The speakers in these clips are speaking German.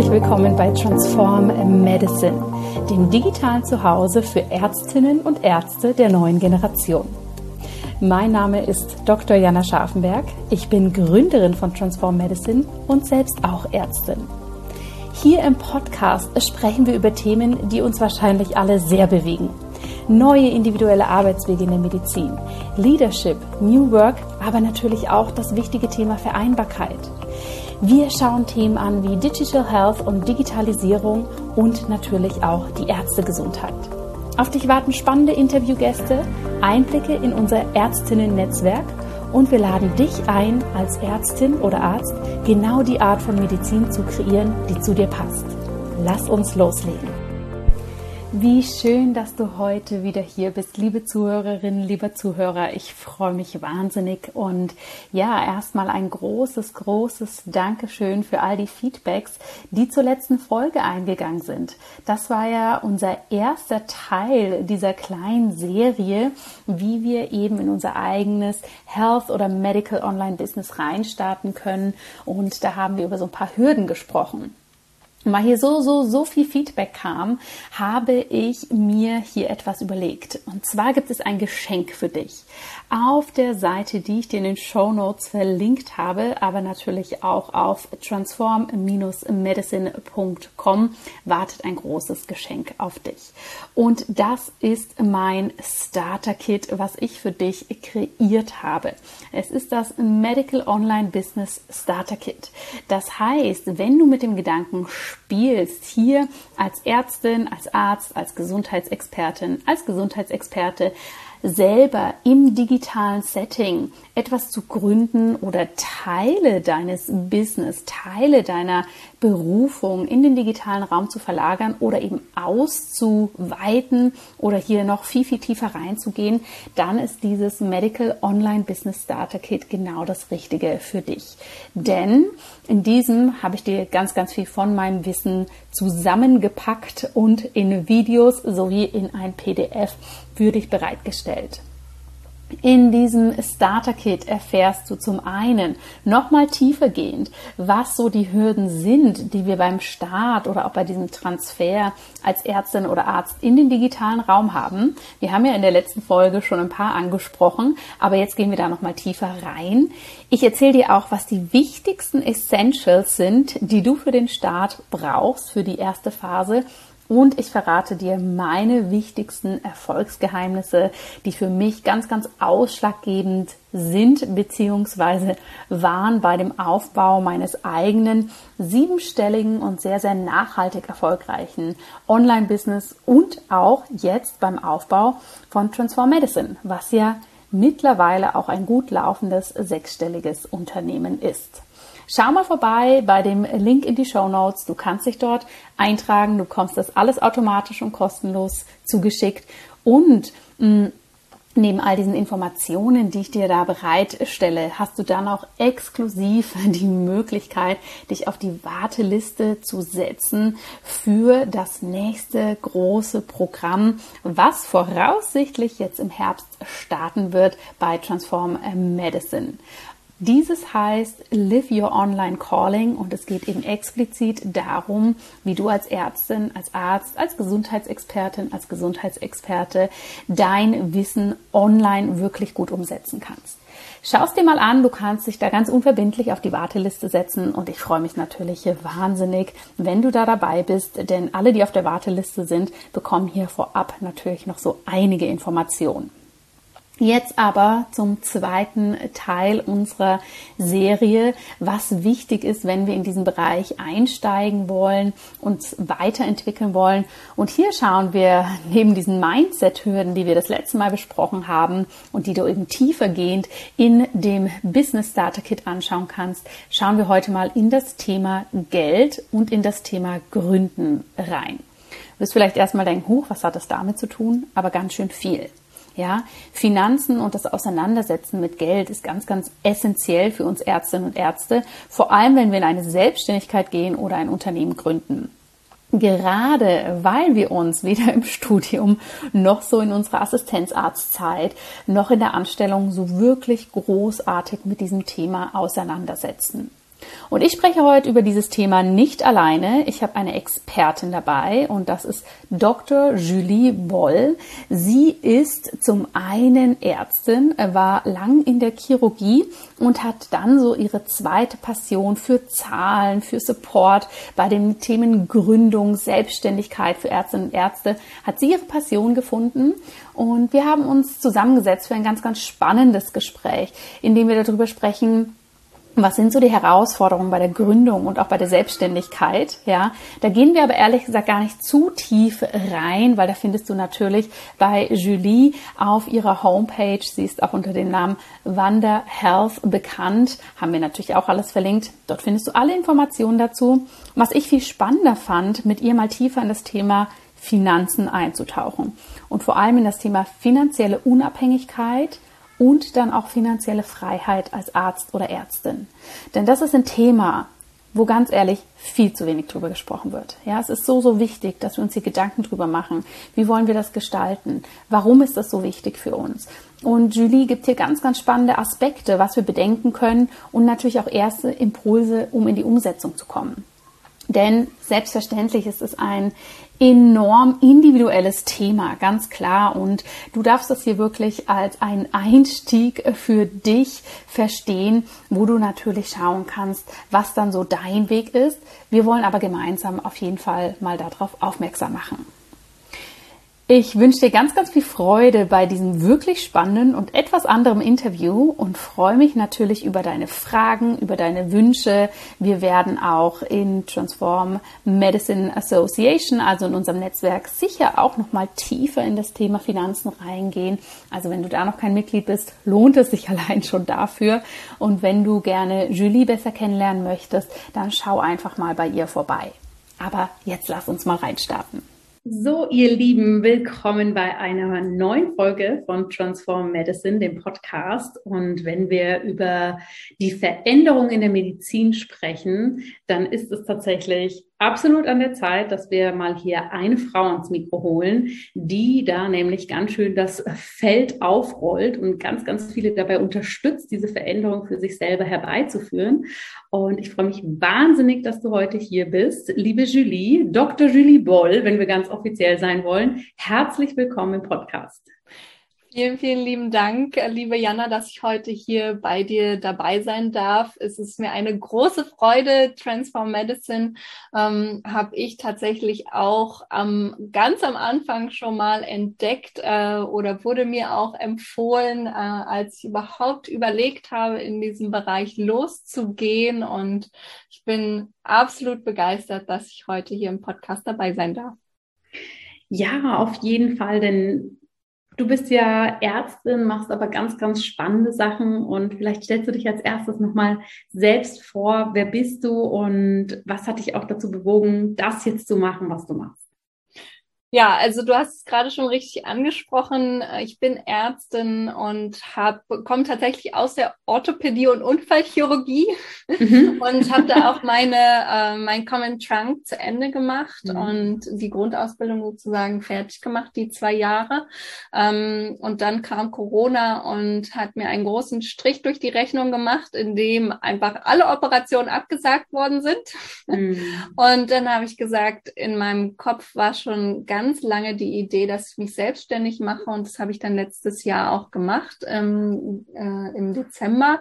herzlich willkommen bei Transform Medicine, dem digitalen Zuhause für Ärztinnen und Ärzte der neuen Generation. Mein Name ist Dr. Jana Scharfenberg. Ich bin Gründerin von Transform Medicine und selbst auch Ärztin. Hier im Podcast sprechen wir über Themen, die uns wahrscheinlich alle sehr bewegen. Neue individuelle Arbeitswege in der Medizin, Leadership, New Work, aber natürlich auch das wichtige Thema Vereinbarkeit. Wir schauen Themen an wie Digital Health und Digitalisierung und natürlich auch die Ärztegesundheit. Auf dich warten spannende Interviewgäste, Einblicke in unser Ärztinnen-Netzwerk und wir laden dich ein, als Ärztin oder Arzt genau die Art von Medizin zu kreieren, die zu dir passt. Lass uns loslegen. Wie schön, dass du heute wieder hier bist, liebe Zuhörerinnen, lieber Zuhörer. Ich freue mich wahnsinnig und ja, erstmal ein großes Dankeschön für all die Feedbacks, die zur letzten Folge eingegangen sind. Das war ja unser erster Teil dieser kleinen Serie, wie wir eben in unser eigenes Health- oder Medical Online-Business reinstarten können und da haben wir über so ein paar Hürden gesprochen. Weil hier so viel Feedback kam, habe ich mir hier etwas überlegt. Und zwar gibt es ein Geschenk für dich. Auf der Seite, die ich dir in den Shownotes verlinkt habe, aber natürlich auch auf transform-medicine.com wartet ein großes Geschenk auf dich. Und das ist mein Starter-Kit, was ich für dich kreiert habe. Es ist das Medical Online Business Starter-Kit. Das heißt, wenn du mit dem Gedanken spielst, hier als Ärztin, als Arzt, als Gesundheitsexpertin, als Gesundheitsexperte selber im digitalen Setting etwas zu gründen oder Teile deines Business, Teile deiner Berufung in den digitalen Raum zu verlagern oder eben auszuweiten oder hier noch viel tiefer reinzugehen, dann ist dieses Medical Online Business Starter Kit genau das Richtige für dich. Denn in diesem habe ich dir ganz viel von meinem Wissen zusammengepackt und in Videos sowie in ein PDF für dich bereitgestellt. In diesem Starter-Kit erfährst du zum einen nochmal tiefergehend, was so die Hürden sind, die wir beim Start oder auch bei diesem Transfer als Ärztin oder Arzt in den digitalen Raum haben. Wir haben ja in der letzten Folge schon ein paar angesprochen, aber jetzt gehen wir da nochmal tiefer rein. Ich erzähle dir auch, was die wichtigsten Essentials sind, die du für den Start brauchst, für die erste Phase. Und ich verrate dir meine wichtigsten Erfolgsgeheimnisse, die für mich ganz ausschlaggebend sind bzw. waren bei dem Aufbau meines eigenen 7-stelligen und sehr nachhaltig erfolgreichen Online-Business und auch jetzt beim Aufbau von Transform Medicine, was ja mittlerweile auch ein gut laufendes 6-stelliges Unternehmen ist. Schau mal vorbei bei dem Link in die Shownotes. Du kannst dich dort eintragen. Du bekommst das alles automatisch und kostenlos zugeschickt. Und neben all diesen Informationen, die ich dir da bereitstelle, hast du dann auch exklusiv die Möglichkeit, dich auf die Warteliste zu setzen für das nächste große Programm, was voraussichtlich jetzt im Herbst starten wird bei Transform Medicine. Dieses heißt Live Your Online Calling und es geht eben explizit darum, wie du als Ärztin, als Arzt, als Gesundheitsexpertin, als Gesundheitsexperte dein Wissen online wirklich gut umsetzen kannst. Schau es dir mal an, du kannst dich da ganz unverbindlich auf die Warteliste setzen und ich freue mich natürlich wahnsinnig, wenn du da dabei bist, denn alle, die auf der Warteliste sind, bekommen hier vorab natürlich noch so einige Informationen. Jetzt aber zum zweiten Teil unserer Serie, was wichtig ist, wenn wir in diesen Bereich einsteigen wollen, uns weiterentwickeln wollen. Und hier schauen wir neben diesen Mindset-Hürden, die wir das letzte Mal besprochen haben und die du eben tiefergehend in dem Business Starter Kit anschauen kannst, schauen wir heute mal in das Thema Geld und in das Thema Gründen rein. Du wirst vielleicht erstmal denken, huch, was hat das damit zu tun? Aber ganz schön viel. Ja, Finanzen und das Auseinandersetzen mit Geld ist ganz essentiell für uns Ärztinnen und Ärzte, vor allem wenn wir in eine Selbstständigkeit gehen oder ein Unternehmen gründen. Gerade weil wir uns weder im Studium noch so in unserer Assistenzarztzeit noch in der Anstellung so wirklich großartig mit diesem Thema auseinandersetzen. Und ich spreche heute über dieses Thema nicht alleine. Ich habe eine Expertin dabei und das ist Dr. Julie Boll. Sie ist zum einen Ärztin, war lang in der Chirurgie und hat dann so ihre zweite Passion für Zahlen, für Support bei den Themen Gründung, Selbstständigkeit für Ärztinnen und Ärzte, hat sie ihre Passion gefunden. Und wir haben uns zusammengesetzt für ein ganz, ganz spannendes Gespräch, in dem wir darüber sprechen, was sind so die Herausforderungen bei der Gründung und auch bei der Selbstständigkeit? Ja, da gehen wir aber ehrlich gesagt gar nicht zu tief rein, weil da findest du natürlich bei Julie auf ihrer Homepage, sie ist auch unter dem Namen Wanda Health bekannt, haben wir natürlich auch alles verlinkt. Dort findest du alle Informationen dazu. Was ich viel spannender fand, mit ihr mal tiefer in das Thema Finanzen einzutauchen und vor allem in das Thema finanzielle Unabhängigkeit und dann auch finanzielle Freiheit als Arzt oder Ärztin. Denn das ist ein Thema, wo ganz ehrlich viel zu wenig drüber gesprochen wird. Ja, es ist so wichtig, dass wir uns hier Gedanken drüber machen. Wie wollen wir das gestalten? Warum ist das so wichtig für uns? Und Julie gibt hier ganz, ganz spannende Aspekte, was wir bedenken können und natürlich auch erste Impulse, um in die Umsetzung zu kommen. Denn selbstverständlich ist es ein enorm individuelles Thema, ganz klar. Und du darfst das hier wirklich als einen Einstieg für dich verstehen, wo du natürlich schauen kannst, was dann so dein Weg ist. Wir wollen aber gemeinsam auf jeden Fall mal darauf aufmerksam machen. Ich wünsche dir ganz, ganz viel Freude bei diesem wirklich spannenden und etwas anderem Interview und freue mich natürlich über deine Fragen, über deine Wünsche. Wir werden auch in Transform Medicine Association, also in unserem Netzwerk, sicher auch nochmal tiefer in das Thema Finanzen reingehen. Also wenn du da noch kein Mitglied bist, lohnt es sich allein schon dafür. Und wenn du gerne Julie besser kennenlernen möchtest, dann schau einfach mal bei ihr vorbei. Aber jetzt lass uns mal reinstarten. So, ihr Lieben, willkommen bei einer neuen Folge von Transform Medicine, dem Podcast. Und wenn wir über die Veränderung in der Medizin sprechen, dann ist es tatsächlich absolut an der Zeit, dass wir mal hier eine Frau ans Mikro holen, die da nämlich ganz schön das Feld aufrollt und ganz, ganz viele dabei unterstützt, diese Veränderung für sich selber herbeizuführen. Und ich freue mich wahnsinnig, dass du heute hier bist. Liebe Julie, Dr. Julie Boll, wenn wir ganz offiziell sein wollen, herzlich willkommen im Podcast. Vielen, vielen lieben Dank, liebe Jana, dass ich heute hier bei dir dabei sein darf. Es ist mir eine große Freude. Transform Medicine habe ich tatsächlich auch ganz am Anfang schon mal entdeckt oder wurde mir auch empfohlen, als ich überhaupt überlegt habe, in diesem Bereich loszugehen. Und ich bin absolut begeistert, dass ich heute hier im Podcast dabei sein darf. Ja, auf jeden Fall, denn du bist ja Ärztin, machst aber ganz, ganz spannende Sachen und vielleicht stellst du dich als erstes nochmal selbst vor. Wer bist du und was hat dich auch dazu bewogen, das jetzt zu machen, was du machst? Ja, also du hast es gerade schon richtig angesprochen. Ich bin Ärztin und komme tatsächlich aus der Orthopädie und Unfallchirurgie und habe da auch mein Common Trunk zu Ende gemacht und die Grundausbildung sozusagen fertig gemacht, die 2 Jahre. Und dann kam Corona und hat mir einen großen Strich durch die Rechnung gemacht, in dem einfach alle Operationen abgesagt worden sind. Und dann habe ich gesagt, in meinem Kopf war schon ganz lange die Idee, dass ich mich selbstständig mache und das habe ich dann letztes Jahr auch gemacht, im Dezember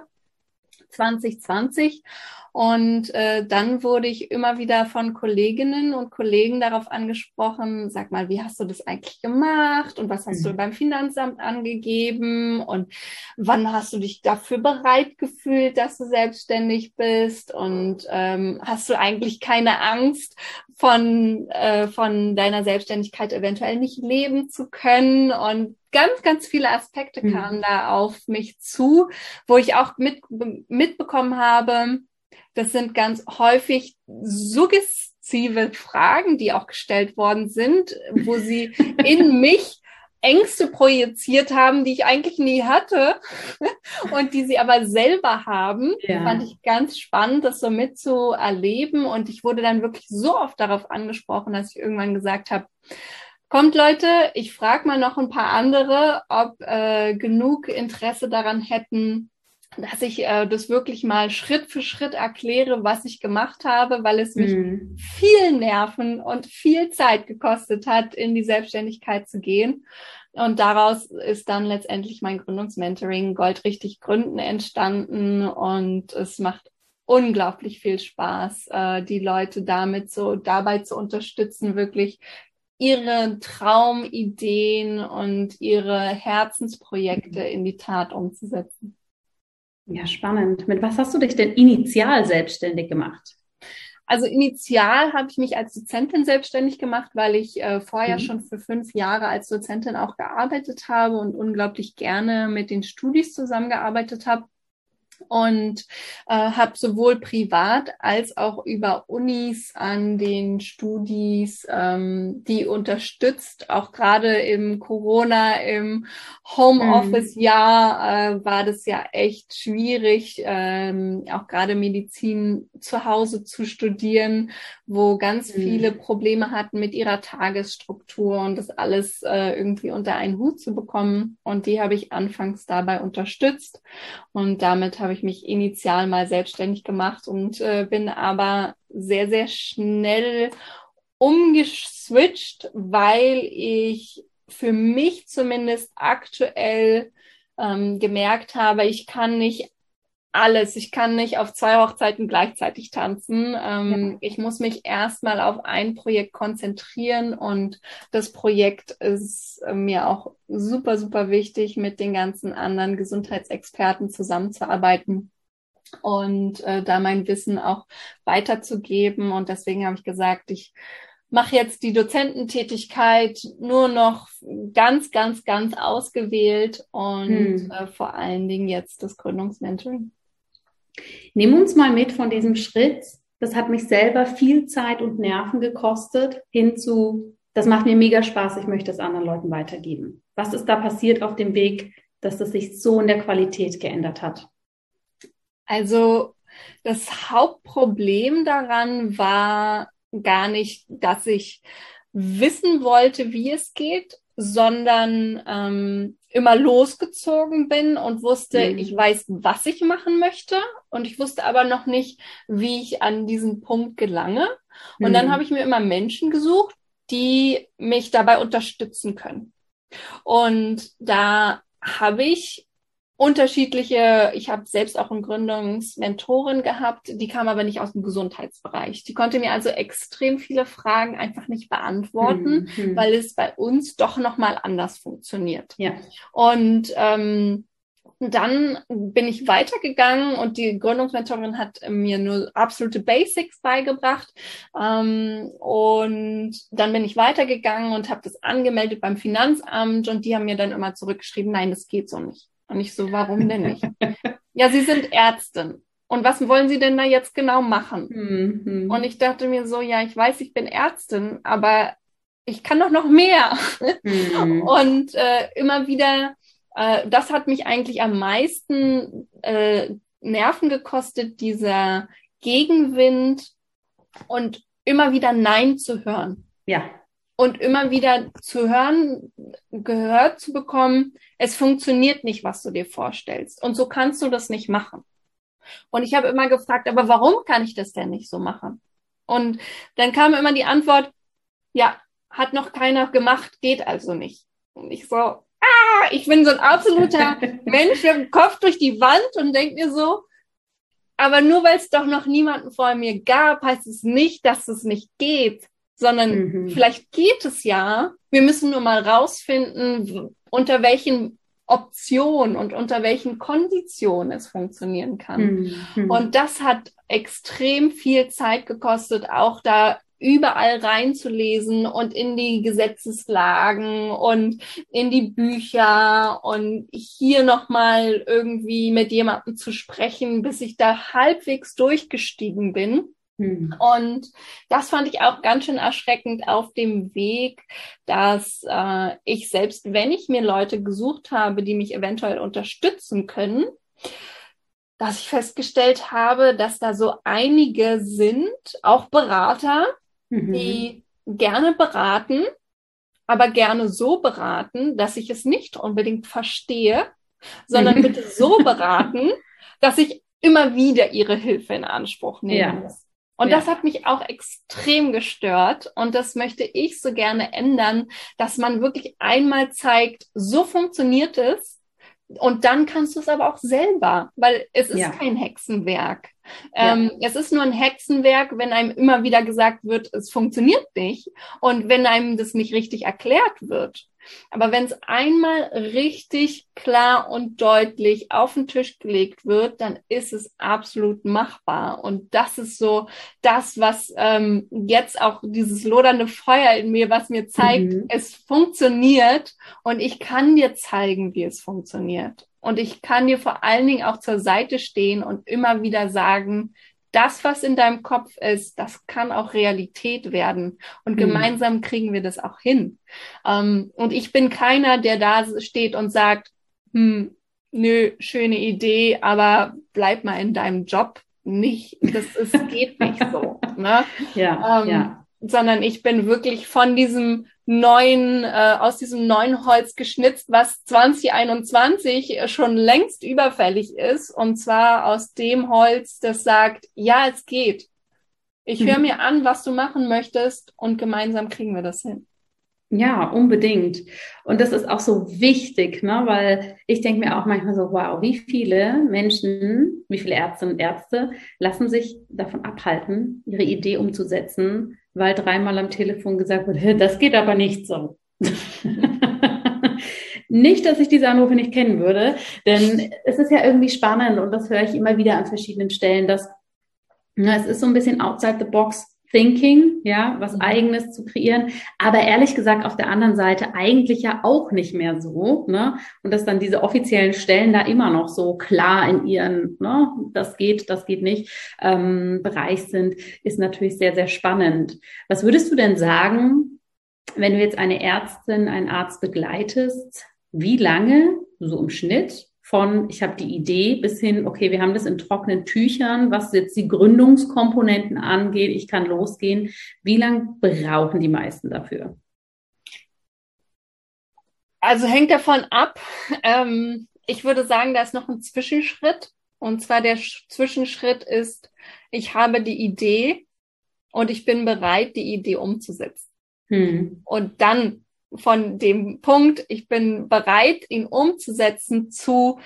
2020. Und dann wurde ich immer wieder von Kolleginnen und Kollegen darauf angesprochen, sag mal, wie hast du das eigentlich gemacht und was hast du beim Finanzamt angegeben und wann hast du dich dafür bereit gefühlt, dass du selbstständig bist und hast du eigentlich keine Angst, von deiner Selbstständigkeit eventuell nicht leben zu können und ganz, ganz viele Aspekte kamen da auf mich zu, wo ich auch mitbekommen habe, das sind ganz häufig suggestive Fragen, die auch gestellt worden sind, wo sie in mich Ängste projiziert haben, die ich eigentlich nie hatte und die sie aber selber haben. Ja. Fand ich ganz spannend, das so mitzuerleben und ich wurde dann wirklich so oft darauf angesprochen, dass ich irgendwann gesagt habe, kommt Leute, ich frage mal noch ein paar andere, ob genug Interesse daran hätten, dass ich das wirklich mal Schritt für Schritt erkläre, was ich gemacht habe, weil es mich viel Nerven und viel Zeit gekostet hat, in die Selbstständigkeit zu gehen. Und daraus ist dann letztendlich mein Gründungsmentoring Goldrichtig Gründen entstanden. Und es macht unglaublich viel Spaß, die Leute dabei zu unterstützen, wirklich ihre Traumideen und ihre Herzensprojekte in die Tat umzusetzen. Ja, spannend. Mit was hast du dich denn initial selbstständig gemacht? Also initial habe ich mich als Dozentin selbstständig gemacht, weil ich vorher schon für 5 Jahre als Dozentin auch gearbeitet habe und unglaublich gerne mit den Studis zusammengearbeitet habe. Und habe sowohl privat als auch über Unis an den Studis die unterstützt. Auch gerade im Corona, im Homeoffice-Jahr war das ja echt schwierig, auch gerade Medizin zu Hause zu studieren, wo ganz viele Probleme hatten mit ihrer Tagesstruktur und das alles irgendwie unter einen Hut zu bekommen. Und die habe ich anfangs dabei unterstützt. Und damit habe ich mich initial mal selbstständig gemacht und bin aber sehr, sehr schnell umgeswitcht, weil ich für mich zumindest aktuell gemerkt habe, ich kann nicht alles. Ich kann nicht auf 2 Hochzeiten gleichzeitig tanzen. Ich muss mich erstmal auf ein Projekt konzentrieren und das Projekt ist mir auch super, super wichtig, mit den ganzen anderen Gesundheitsexperten zusammenzuarbeiten und da mein Wissen auch weiterzugeben. Und deswegen habe ich gesagt, ich mache jetzt die Dozententätigkeit nur noch ganz, ganz, ganz ausgewählt und vor allen Dingen jetzt das Gründungsmentoring. Nimm uns mal mit von diesem Schritt. Das hat mich selber viel Zeit und Nerven gekostet, hinzu, das macht mir mega Spaß, ich möchte es anderen Leuten weitergeben. Was ist da passiert auf dem Weg, dass das sich so in der Qualität geändert hat? Also das Hauptproblem daran war gar nicht, dass ich wissen wollte, wie es geht, sondern immer losgezogen bin und wusste, ich weiß, was ich machen möchte und ich wusste aber noch nicht, wie ich an diesen Punkt gelange. Und dann habe ich mir immer Menschen gesucht, die mich dabei unterstützen können. Und da habe ich ich habe selbst auch eine Gründungsmentorin gehabt, die kam aber nicht aus dem Gesundheitsbereich. Die konnte mir also extrem viele Fragen einfach nicht beantworten, weil es bei uns doch nochmal anders funktioniert. Ja. Und dann bin ich weitergegangen und die Gründungsmentorin hat mir nur absolute Basics beigebracht. Und dann bin ich weitergegangen und habe das angemeldet beim Finanzamt und die haben mir dann immer zurückgeschrieben, nein, das geht so nicht. Und ich so, warum denn nicht? Ja, Sie sind Ärztin. Und was wollen Sie denn da jetzt genau machen? Und ich dachte mir so, ja, ich weiß, ich bin Ärztin, aber ich kann doch noch mehr. Und immer wieder, das hat mich eigentlich am meisten Nerven gekostet, dieser Gegenwind und immer wieder Nein zu hören. Ja. Und immer wieder zu hören, gehört zu bekommen, es funktioniert nicht, was du dir vorstellst. Und so kannst du das nicht machen. Und ich habe immer gefragt, aber warum kann ich das denn nicht so machen? Und dann kam immer die Antwort, ja, hat noch keiner gemacht, geht also nicht. Und ich so, ich bin so ein absoluter Mensch, der den Kopf durch die Wand und denke mir so, aber nur weil es doch noch niemanden vor mir gab, heißt es nicht, dass es nicht geht. Sondern vielleicht geht es ja. Wir müssen nur mal rausfinden, unter welchen Optionen und unter welchen Konditionen es funktionieren kann. Und das hat extrem viel Zeit gekostet, auch da überall reinzulesen und in die Gesetzeslagen und in die Bücher und hier nochmal irgendwie mit jemandem zu sprechen, bis ich da halbwegs durchgestiegen bin. Und das fand ich auch ganz schön erschreckend auf dem Weg, dass ich selbst, wenn ich mir Leute gesucht habe, die mich eventuell unterstützen können, dass ich festgestellt habe, dass da so einige sind, auch Berater, die gerne beraten, aber gerne so beraten, dass ich es nicht unbedingt verstehe, sondern bitte so beraten, dass ich immer wieder ihre Hilfe in Anspruch nehmen muss. Und Ja. das hat mich auch extrem gestört. Und das möchte ich so gerne ändern, dass man wirklich einmal zeigt, so funktioniert es. Und dann kannst du es aber auch selber, weil es ist kein Hexenwerk. Es ist nur ein Hexenwerk, wenn einem immer wieder gesagt wird, es funktioniert nicht und wenn einem das nicht richtig erklärt wird. Aber wenn es einmal richtig klar und deutlich auf den Tisch gelegt wird, dann ist es absolut machbar. Und das ist so das, was jetzt auch dieses lodernde Feuer in mir, was mir zeigt, es funktioniert und ich kann dir zeigen, wie es funktioniert. Und ich kann dir vor allen Dingen auch zur Seite stehen und immer wieder sagen, das, was in deinem Kopf ist, das kann auch Realität werden. Und gemeinsam kriegen wir das auch hin. Und ich bin keiner, der da steht und sagt, nö, schöne Idee, aber bleib mal in deinem Job. Nicht, geht nicht so. Ne? Sondern ich bin wirklich von diesem aus diesem neuen Holz geschnitzt, was 2021 schon längst überfällig ist. Und zwar aus dem Holz, das sagt, ja, es geht. Ich höre mir an, was du machen möchtest und gemeinsam kriegen wir das hin. Ja, unbedingt. Und das ist auch so wichtig, ne? Weil ich denke mir auch manchmal so, wow, wie viele Menschen, wie viele Ärztinnen und Ärzte lassen sich davon abhalten, ihre Idee umzusetzen, weil 3-mal am Telefon gesagt wird, das geht aber nicht so. Nicht, dass ich diese Anrufe nicht kennen würde, denn es ist ja irgendwie spannend und das höre ich immer wieder an verschiedenen Stellen, dass es ist so ein bisschen outside the box Thinking, ja, was Eigenes zu kreieren, aber ehrlich gesagt auf der anderen Seite eigentlich ja auch nicht mehr so, ne? Und dass dann diese offiziellen Stellen da immer noch so klar in ihren, ne, das geht nicht, Bereich sind, ist natürlich sehr, sehr spannend. Was würdest du denn sagen, wenn du jetzt eine Ärztin, einen Arzt begleitest, wie lange, so im Schnitt, von ich habe die Idee bis hin, okay, wir haben das in trockenen Tüchern, was jetzt die Gründungskomponenten angeht, ich kann losgehen. Wie lange brauchen die meisten dafür? Also hängt davon ab. Ich würde sagen, da ist noch ein Zwischenschritt. Und zwar der Zwischenschritt ist, ich habe die Idee und ich bin bereit, die Idee umzusetzen. Und dann von dem Punkt, ich bin bereit, ihn umzusetzen, zu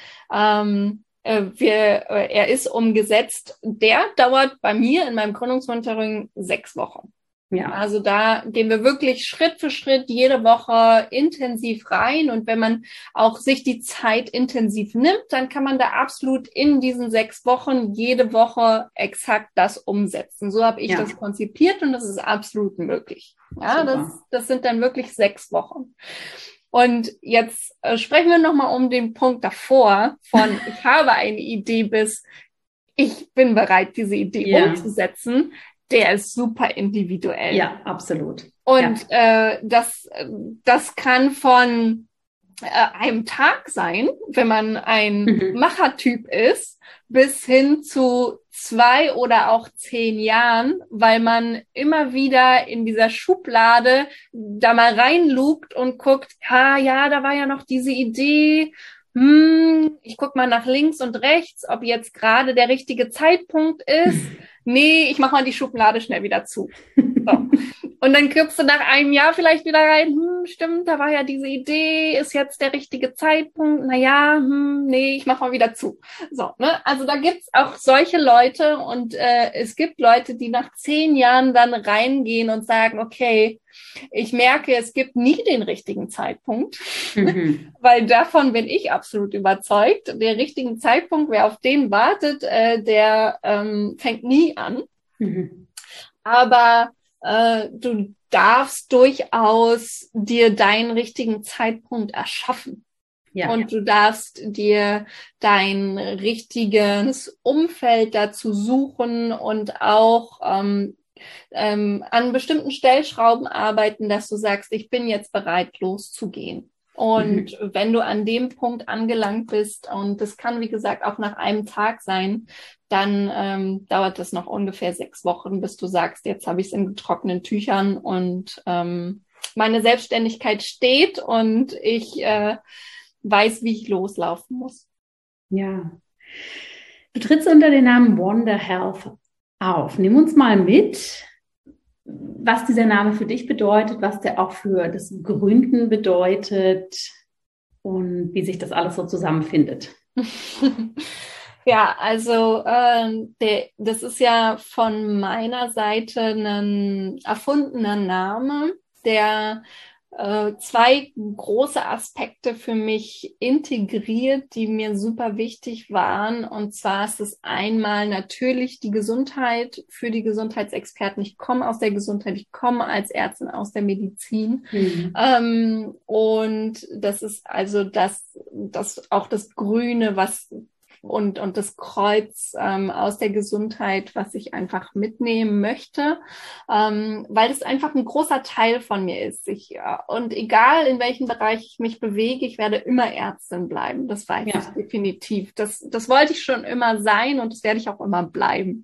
er ist umgesetzt, der dauert bei mir in meinem Gründungsmonitoring 6 Wochen. Ja. Also da gehen wir wirklich Schritt für Schritt jede Woche intensiv rein. Und wenn man auch sich die Zeit intensiv nimmt, dann kann man da absolut in diesen 6 Wochen jede Woche exakt das umsetzen. So habe ich das konzipiert und das ist absolut möglich. Ja, das sind dann wirklich 6 Wochen. Und jetzt sprechen wir nochmal um den Punkt davor von ich habe eine Idee bis ich bin bereit, diese Idee umzusetzen. Der ist super individuell. Ja, absolut. Und das kann von einem Tag sein, wenn man ein Machertyp ist, bis hin zu 2 oder auch 10 Jahren, weil man immer wieder in dieser Schublade da mal reinlugt und guckt, ja, da war ja noch diese Idee. Ich guck mal nach links und rechts, ob jetzt gerade der richtige Zeitpunkt ist. Nee, ich mache mal die Schublade schnell wieder zu. So. Und dann kriegst du nach einem Jahr vielleicht wieder rein, stimmt, da war ja diese Idee, ist jetzt der richtige Zeitpunkt, nee, ich mache mal wieder zu. So, ne? Also da gibt's auch solche Leute und es gibt Leute, die nach 10 Jahren dann reingehen und sagen, okay, ich merke, es gibt nie den richtigen Zeitpunkt, weil davon bin ich absolut überzeugt. Der richtige Zeitpunkt, wer auf den wartet, der fängt nie an. Aber du darfst durchaus dir deinen richtigen Zeitpunkt erschaffen. Ja. Und du darfst dir dein richtiges Umfeld dazu suchen und auch an bestimmten Stellschrauben arbeiten, dass du sagst, ich bin jetzt bereit, loszugehen. Und wenn du an dem Punkt angelangt bist, und das kann, wie gesagt, auch nach einem Tag sein, dann dauert das noch ungefähr 6 Wochen, bis du sagst, jetzt habe ich es in trockenen Tüchern und meine Selbstständigkeit steht und ich weiß, wie ich loslaufen muss. Ja. Du trittst unter dem Namen Wonder Health auf. Nimm uns mal mit, was dieser Name für dich bedeutet, was der auch für das Gründen bedeutet und wie sich das alles so zusammenfindet. Ja, also das ist ja von meiner Seite ein erfundener Name, der zwei große Aspekte für mich integriert, die mir super wichtig waren. Und zwar ist es einmal natürlich die Gesundheit für die Gesundheitsexperten. Ich komme aus der Gesundheit, ich komme als Ärztin aus der Medizin. Und das ist also das auch das Grüne, was und das Kreuz aus der Gesundheit, was ich einfach mitnehmen möchte, weil es einfach ein großer Teil von mir ist. Und egal in welchem Bereich ich mich bewege, ich werde immer Ärztin bleiben. Das weiß ich definitiv. Das wollte ich schon immer sein und das werde ich auch immer bleiben.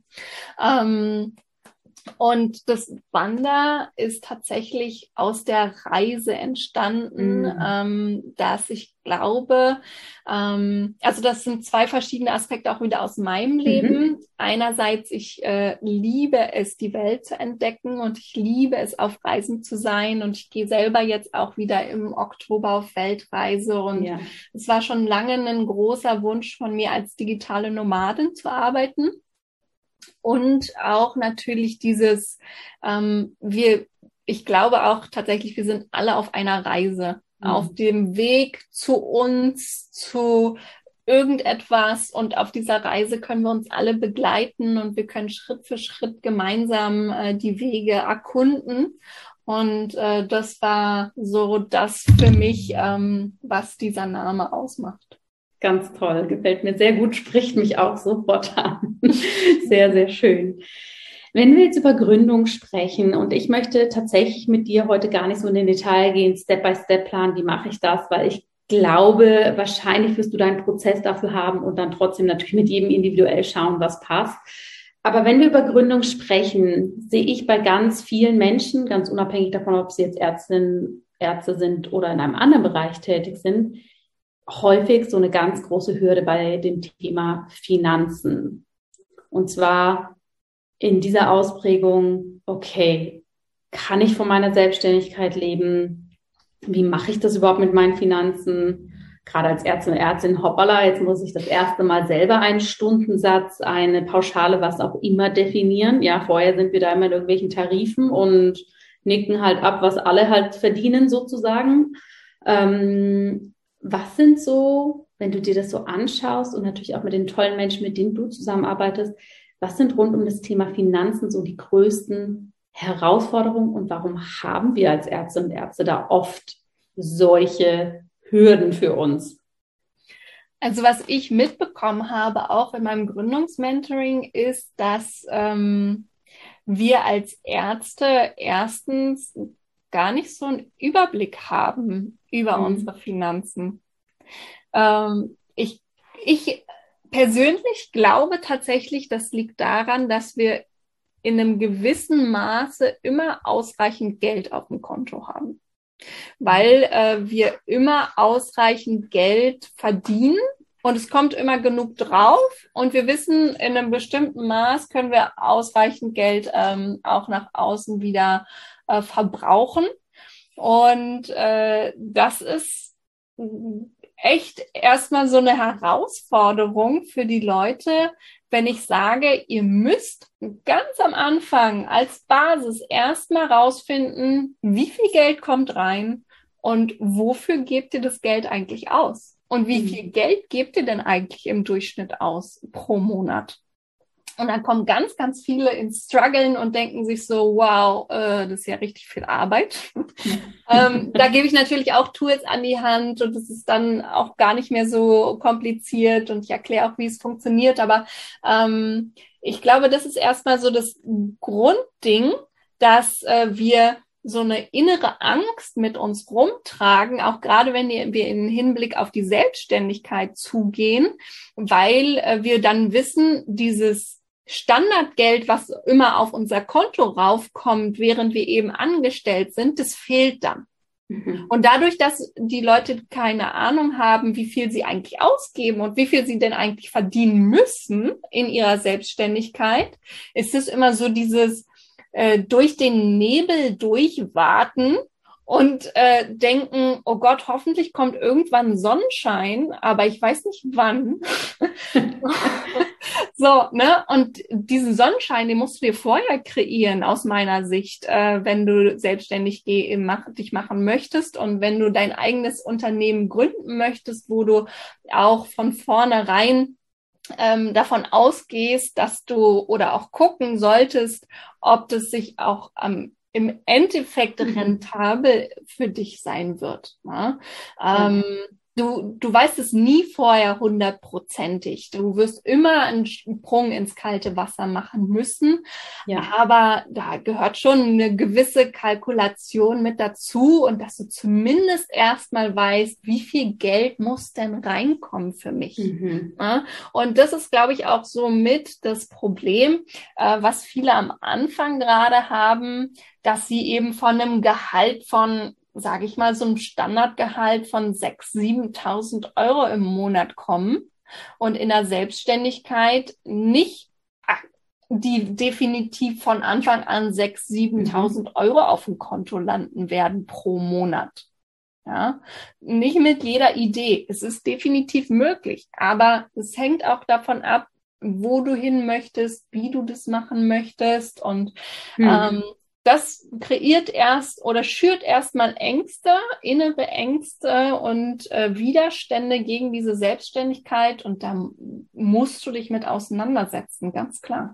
Und das Wander ist tatsächlich aus der Reise entstanden, dass ich glaube, also das sind zwei verschiedene Aspekte auch wieder aus meinem Leben. Einerseits, ich liebe es, die Welt zu entdecken und ich liebe es, auf Reisen zu sein und ich gehe selber jetzt auch wieder im Oktober auf Weltreise und es war schon lange ein großer Wunsch von mir, als digitale Nomadin zu arbeiten. Und auch natürlich dieses, ich glaube auch tatsächlich, wir sind alle auf einer Reise, auf dem Weg zu uns, zu irgendetwas und auf dieser Reise können wir uns alle begleiten und wir können Schritt für Schritt gemeinsam die Wege erkunden. Und das war so das für mich, was dieser Name ausmacht. Ganz toll, gefällt mir sehr gut, spricht mich auch sofort an. Sehr, sehr schön. Wenn wir jetzt über Gründung sprechen und ich möchte tatsächlich mit dir heute gar nicht so in den Detail gehen, Step-by-Step-Plan, wie mache ich das, weil ich glaube, wahrscheinlich wirst du deinen Prozess dafür haben und dann trotzdem natürlich mit jedem individuell schauen, was passt. Aber wenn wir über Gründung sprechen, sehe ich bei ganz vielen Menschen, ganz unabhängig davon, ob sie jetzt Ärzte sind oder in einem anderen Bereich tätig sind, häufig so eine ganz große Hürde bei dem Thema Finanzen. Und zwar in dieser Ausprägung, okay, kann ich von meiner Selbstständigkeit leben? Wie mache ich das überhaupt mit meinen Finanzen? Gerade als Ärztin, hoppala, jetzt muss ich das erste Mal selber einen Stundensatz, eine Pauschale, was auch immer definieren. Ja, vorher sind wir da immer in irgendwelchen Tarifen und nicken halt ab, was alle halt verdienen sozusagen. Was sind so, wenn du dir das so anschaust und natürlich auch mit den tollen Menschen, mit denen du zusammenarbeitest, was sind rund um das Thema Finanzen so die größten Herausforderungen und warum haben wir als Ärztinnen und Ärzte da oft solche Hürden für uns? Also was ich mitbekommen habe, auch in meinem Gründungsmentoring, ist, dass wir als Ärzte erstens gar nicht so einen Überblick haben über unsere Finanzen. Ich persönlich glaube tatsächlich, das liegt daran, dass wir in einem gewissen Maße immer ausreichend Geld auf dem Konto haben, weil wir immer ausreichend Geld verdienen und es kommt immer genug drauf und wir wissen, in einem bestimmten Maß können wir ausreichend Geld auch nach außen wieder verbrauchen. Und das ist echt erstmal so eine Herausforderung für die Leute, wenn ich sage, ihr müsst ganz am Anfang als Basis erstmal rausfinden, wie viel Geld kommt rein und wofür gebt ihr das Geld eigentlich aus? Und wie viel Geld gebt ihr denn eigentlich im Durchschnitt aus pro Monat? Und dann kommen ganz, ganz viele ins Struggeln und denken sich so, wow, das ist ja richtig viel Arbeit. Da gebe ich natürlich auch Tools an die Hand und es ist dann auch gar nicht mehr so kompliziert und ich erkläre auch, wie es funktioniert. Aber ich glaube, das ist erstmal so das Grundding, dass wir so eine innere Angst mit uns rumtragen, auch gerade wenn wir im Hinblick auf die Selbstständigkeit zugehen, weil wir dann wissen, dieses Standardgeld, was immer auf unser Konto raufkommt, während wir eben angestellt sind, das fehlt dann. Und dadurch, dass die Leute keine Ahnung haben, wie viel sie eigentlich ausgeben und wie viel sie denn eigentlich verdienen müssen in ihrer Selbstständigkeit, ist es immer so dieses durch den Nebel durchwarten und denken, oh Gott, hoffentlich kommt irgendwann Sonnenschein, aber ich weiß nicht wann. So, ne? Und diesen Sonnenschein, den musst du dir vorher kreieren, aus meiner Sicht, wenn du selbstständig dich machen möchtest und wenn du dein eigenes Unternehmen gründen möchtest, wo du auch von vornherein davon ausgehst, dass du oder auch gucken solltest, ob das sich auch im Endeffekt rentabel für dich sein wird. Ne? Du weißt es nie vorher 100%. Du wirst immer einen Sprung ins kalte Wasser machen müssen. Ja. Aber da gehört schon eine gewisse Kalkulation mit dazu und dass du zumindest erstmal weißt, wie viel Geld muss denn reinkommen für mich. Ja? Und das ist, glaube ich, auch so mit das Problem, was viele am Anfang gerade haben, dass sie eben von einem Gehalt von, sage ich mal, so einem Standardgehalt von 6.000, 7.000 Euro im Monat kommen und in der Selbstständigkeit nicht die definitiv von Anfang an 6.000, 7.000 Euro auf dem Konto landen werden pro Monat. Ja, nicht mit jeder Idee. Es ist definitiv möglich, aber es hängt auch davon ab, wo du hin möchtest, wie du das machen möchtest und das kreiert schürt erstmal Ängste, innere Ängste und Widerstände gegen diese Selbstständigkeit und da musst du dich mit auseinandersetzen, ganz klar.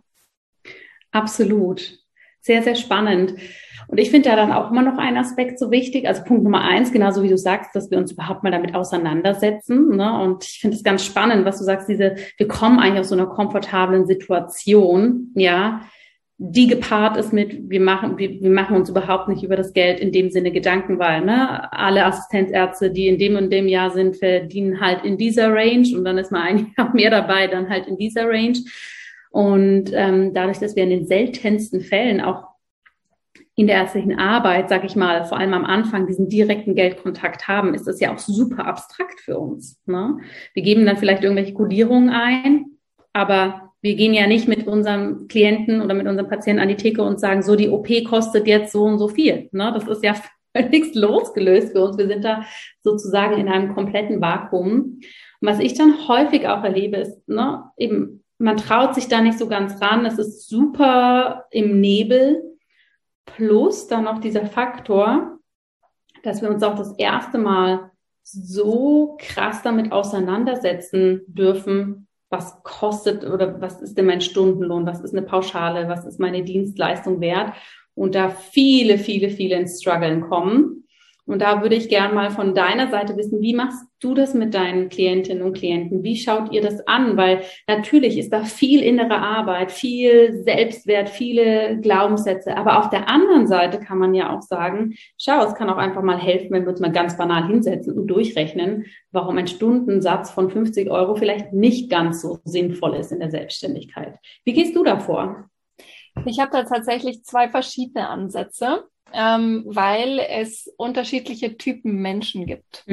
Absolut. Sehr, sehr spannend. Und ich finde da dann auch immer noch einen Aspekt so wichtig. Also Punkt Nummer 1, genauso wie du sagst, dass wir uns überhaupt mal damit auseinandersetzen. Ne? Und ich finde es ganz spannend, was du sagst, wir kommen eigentlich aus so einer komfortablen Situation, ja, die gepaart ist mit, wir machen uns überhaupt nicht über das Geld in dem Sinne Gedanken, weil alle Assistenzärzte, die in dem und dem Jahr sind, verdienen halt in dieser Range und dann ist mal ein Jahr mehr dabei, dann halt in dieser Range. Und dadurch, dass wir in den seltensten Fällen auch in der ärztlichen Arbeit, sag ich mal, vor allem am Anfang diesen direkten Geldkontakt haben, ist das ja auch super abstrakt für uns. Ne? Wir geben dann vielleicht irgendwelche Kodierungen ein, aber wir gehen ja nicht mit unserem Klienten oder mit unserem Patienten an die Theke und sagen, so die OP kostet jetzt so und so viel. Ne? Das ist ja völlig losgelöst für uns. Wir sind da sozusagen in einem kompletten Vakuum. Und was ich dann häufig auch erlebe, ist, eben, man traut sich da nicht so ganz ran. Es ist super im Nebel. Plus dann noch dieser Faktor, dass wir uns auch das erste Mal so krass damit auseinandersetzen dürfen, was kostet oder was ist denn mein Stundenlohn, was ist eine Pauschale, was ist meine Dienstleistung wert und da viele, viele, viele ins Struggeln kommen. Und da würde ich gerne mal von deiner Seite wissen, wie machst du das mit deinen Klientinnen und Klienten? Wie schaut ihr das an? Weil natürlich ist da viel innere Arbeit, viel Selbstwert, viele Glaubenssätze. Aber auf der anderen Seite kann man ja auch sagen, schau, es kann auch einfach mal helfen, wenn wir uns mal ganz banal hinsetzen und durchrechnen, warum ein Stundensatz von 50 Euro vielleicht nicht ganz so sinnvoll ist in der Selbstständigkeit. Wie gehst du da vor? Ich habe da tatsächlich 2 verschiedene Ansätze. Weil es unterschiedliche Typen Menschen gibt.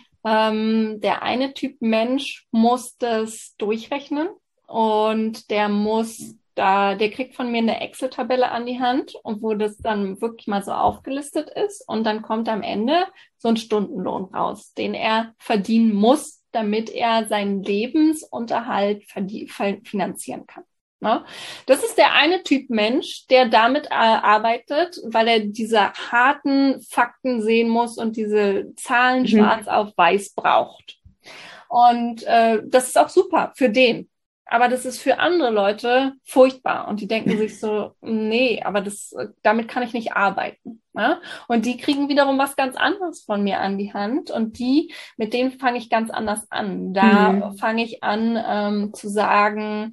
Der eine Typ Mensch muss das durchrechnen und der kriegt von mir eine Excel-Tabelle an die Hand und wo das dann wirklich mal so aufgelistet ist und dann kommt am Ende so ein Stundenlohn raus, den er verdienen muss, damit er seinen Lebensunterhalt finanzieren kann. Ne? Das ist der eine Typ Mensch, der damit arbeitet, weil er diese harten Fakten sehen muss und diese Zahlen schwarz auf weiß braucht. Und das ist auch super für den. Aber das ist für andere Leute furchtbar. Und die denken sich so, nee, aber damit kann ich nicht arbeiten. Ne? Und die kriegen wiederum was ganz anderes von mir an die Hand. Und mit denen fange ich ganz anders an. Da fange ich an zu sagen,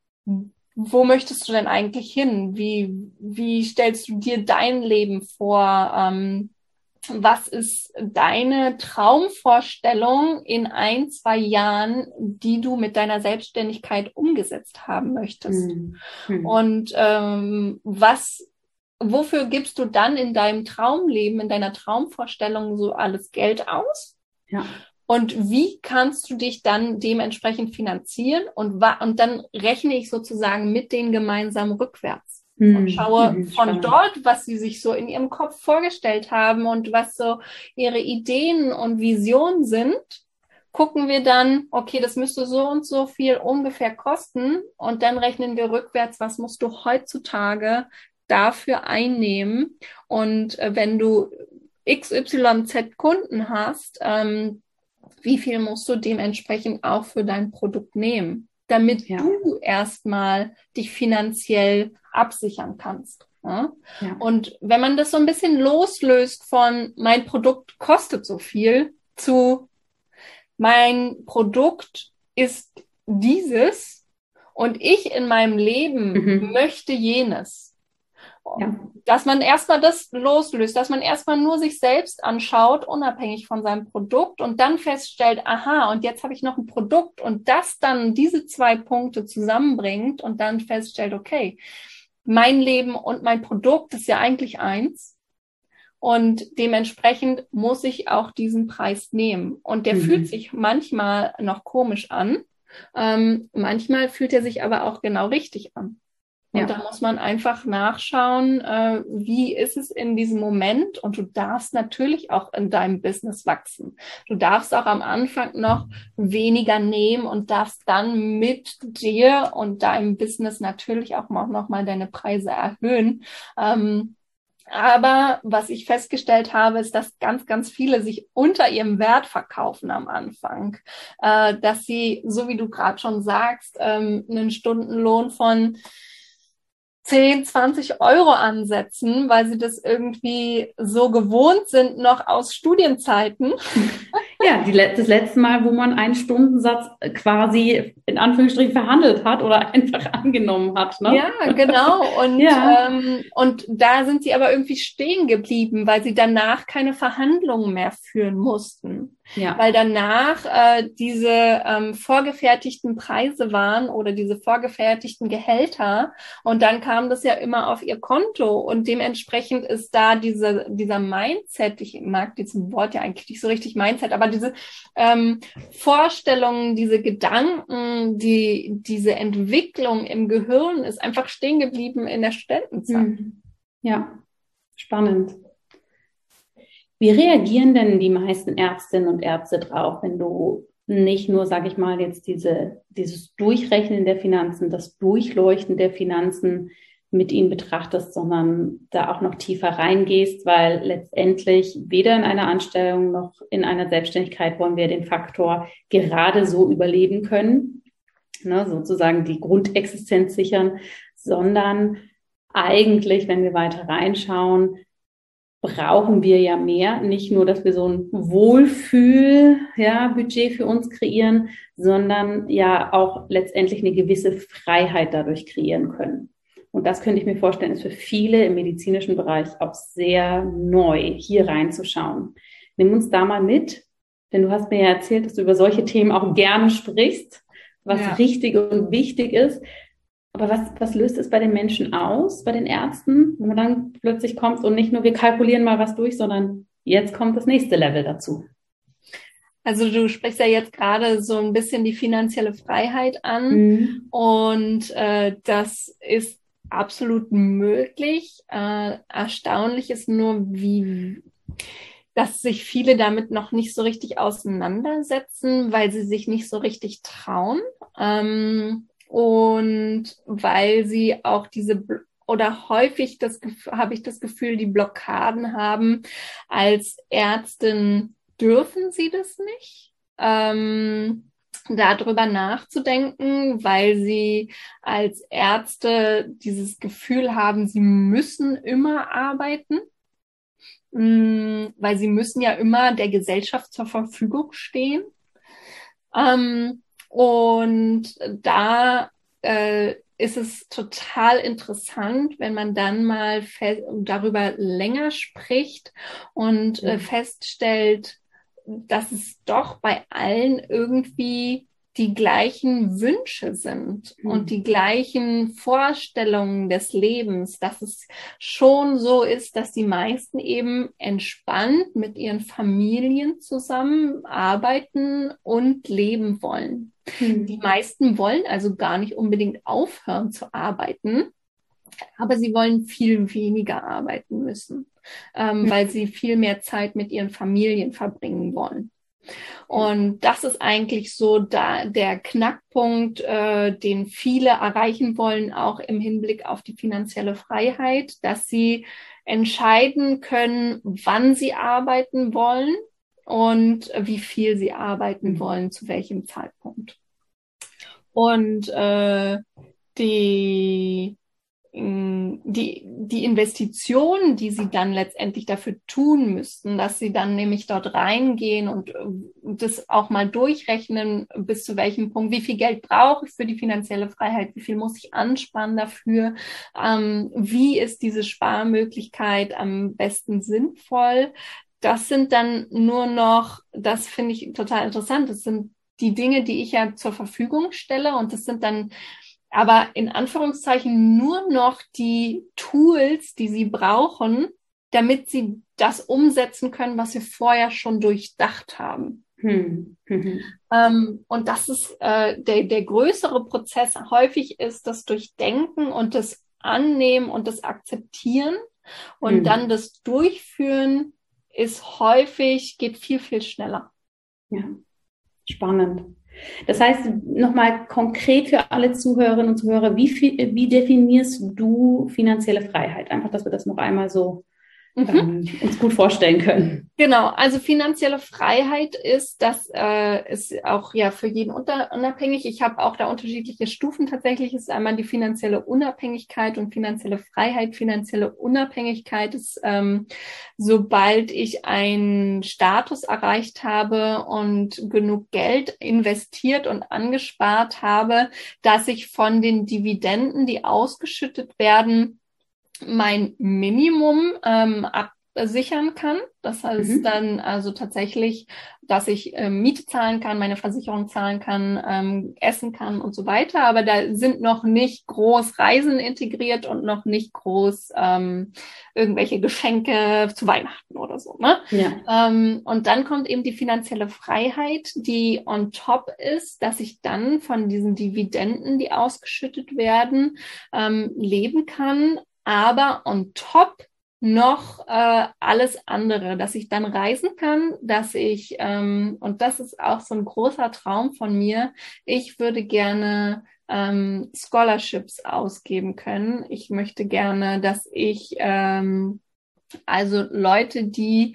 wo möchtest du denn eigentlich hin? Wie stellst du dir dein Leben vor? Was ist deine Traumvorstellung in 1, 2 Jahren, die du mit deiner Selbstständigkeit umgesetzt haben möchtest? Und was wofür gibst du dann in deinem Traumleben, in deiner Traumvorstellung so alles Geld aus? Ja. Und wie kannst du dich dann dementsprechend finanzieren? Und dann rechne ich sozusagen mit denen gemeinsam rückwärts und schaue von dort, was sie sich so in ihrem Kopf vorgestellt haben und was so ihre Ideen und Visionen sind. Gucken wir dann, okay, das müsste so und so viel ungefähr kosten. Und dann rechnen wir rückwärts, was musst du heutzutage dafür einnehmen? Und wenn du XYZ Kunden hast, wie viel musst du dementsprechend auch für dein Produkt nehmen, damit du erstmal dich finanziell absichern kannst. Ja? Ja. Und wenn man das so ein bisschen loslöst von mein Produkt kostet so viel zu mein Produkt ist dieses und ich in meinem Leben möchte jenes. Ja. Dass man erstmal das loslöst, dass man erstmal nur sich selbst anschaut, unabhängig von seinem Produkt und dann feststellt, aha, und jetzt habe ich noch ein Produkt und das dann diese 2 Punkte zusammenbringt und dann feststellt, okay, mein Leben und mein Produkt ist ja eigentlich eins und dementsprechend muss ich auch diesen Preis nehmen und der fühlt sich manchmal noch komisch an, manchmal fühlt er sich aber auch genau richtig an. Und da muss man einfach nachschauen, wie ist es in diesem Moment. Und du darfst natürlich auch in deinem Business wachsen. Du darfst auch am Anfang noch weniger nehmen und darfst dann mit dir und deinem Business natürlich auch noch mal deine Preise erhöhen. Aber was ich festgestellt habe, ist, dass ganz, ganz viele sich unter ihrem Wert verkaufen am Anfang. Dass sie, so wie du gerade schon sagst, einen Stundenlohn von 10, 20 Euro ansetzen, weil sie das irgendwie so gewohnt sind, noch aus Studienzeiten. Ja, das letzte Mal, wo man einen Stundensatz quasi in Anführungsstrichen verhandelt hat oder einfach angenommen hat. Ne? Ja, genau. Und, und da sind sie aber irgendwie stehen geblieben, weil sie danach keine Verhandlungen mehr führen mussten. Ja. Weil danach diese vorgefertigten Preise waren oder diese vorgefertigten Gehälter und dann kam das ja immer auf ihr Konto und dementsprechend ist da dieser Mindset, ich mag dieses Wort ja eigentlich nicht so richtig Mindset, aber diese Vorstellungen, diese Gedanken, diese Entwicklung im Gehirn ist einfach stehen geblieben in der Studentenzeit. Ja, spannend. Wie reagieren denn die meisten Ärztinnen und Ärzte drauf, wenn du nicht nur, sage ich mal, jetzt dieses Durchrechnen der Finanzen, das Durchleuchten der Finanzen mit ihnen betrachtest, sondern da auch noch tiefer reingehst, weil letztendlich weder in einer Anstellung noch in einer Selbstständigkeit wollen wir den Faktor gerade so überleben können, ne, sozusagen die Grundexistenz sichern, sondern eigentlich, wenn wir weiter reinschauen, brauchen wir ja mehr, nicht nur, dass wir so ein Wohlfühl-Budget für uns kreieren, sondern ja auch letztendlich eine gewisse Freiheit dadurch kreieren können. Und das könnte ich mir vorstellen, ist für viele im medizinischen Bereich auch sehr neu, hier reinzuschauen. Nimm uns da mal mit, denn du hast mir ja erzählt, dass du über solche Themen auch gerne sprichst, was richtig und wichtig ist. Aber was löst es bei den Menschen aus, bei den Ärzten, wenn man dann plötzlich kommt und nicht nur wir kalkulieren mal was durch, sondern jetzt kommt das nächste Level dazu? Also du sprichst ja jetzt gerade so ein bisschen die finanzielle Freiheit an und das ist absolut möglich. Erstaunlich ist nur, dass sich viele damit noch nicht so richtig auseinandersetzen, weil sie sich nicht so richtig trauen. Und weil sie auch oder häufig habe ich das Gefühl, die Blockaden haben, als Ärztin dürfen sie das nicht, darüber nachzudenken, weil sie als Ärzte dieses Gefühl haben, sie müssen immer arbeiten, weil sie müssen ja immer der Gesellschaft zur Verfügung stehen. Und da ist es total interessant, wenn man dann mal darüber länger spricht und feststellt, dass es doch bei allen irgendwie die gleichen Wünsche sind und die gleichen Vorstellungen des Lebens, dass es schon so ist, dass die meisten eben entspannt mit ihren Familien zusammenarbeiten und leben wollen. Die meisten wollen also gar nicht unbedingt aufhören zu arbeiten, aber sie wollen viel weniger arbeiten müssen, weil sie viel mehr Zeit mit ihren Familien verbringen wollen. Und das ist eigentlich so der Knackpunkt, den viele erreichen wollen, auch im Hinblick auf die finanzielle Freiheit, dass sie entscheiden können, wann sie arbeiten wollen und wie viel sie arbeiten wollen, zu welchem Zeitpunkt. Und die Investitionen, die sie dann letztendlich dafür tun müssten, dass sie dann nämlich dort reingehen und das auch mal durchrechnen, bis zu welchem Punkt, wie viel Geld brauche ich für die finanzielle Freiheit, wie viel muss ich ansparen dafür, wie ist diese Sparmöglichkeit am besten sinnvoll. Das sind dann nur noch, das finde ich total interessant, das sind die Dinge, die ich ja zur Verfügung stelle, und das sind dann aber in Anführungszeichen nur noch die Tools, die sie brauchen, damit sie das umsetzen können, was sie vorher schon durchdacht haben. Und das ist der größere Prozess. Häufig ist das Durchdenken und das Annehmen und das Akzeptieren und dann das Durchführen ist häufig, geht viel, viel schneller. Ja, spannend. Das heißt, nochmal konkret für alle Zuhörerinnen und Zuhörer, wie definierst du finanzielle Freiheit? Einfach, dass wir das noch einmal so uns gut vorstellen können. Genau, also finanzielle Freiheit ist, das ist auch ja für jeden unabhängig. Ich habe auch da unterschiedliche Stufen tatsächlich. Es ist einmal die finanzielle Unabhängigkeit und finanzielle Freiheit. Finanzielle Unabhängigkeit ist, sobald ich einen Status erreicht habe und genug Geld investiert und angespart habe, dass ich von den Dividenden, die ausgeschüttet werden, mein Minimum absichern kann. Das heißt dann also tatsächlich, dass ich Miete zahlen kann, meine Versicherung zahlen kann, essen kann und so weiter. Aber da sind noch nicht groß Reisen integriert und noch nicht groß irgendwelche Geschenke zu Weihnachten oder so. Ne? Ja. Und dann kommt eben die finanzielle Freiheit, die on top ist, dass ich dann von diesen Dividenden, die ausgeschüttet werden, leben kann. Aber on top noch alles andere, dass ich dann reisen kann, dass ich, und das ist auch so ein großer Traum von mir, ich würde gerne Scholarships ausgeben können. Ich möchte gerne, dass ich also Leute, die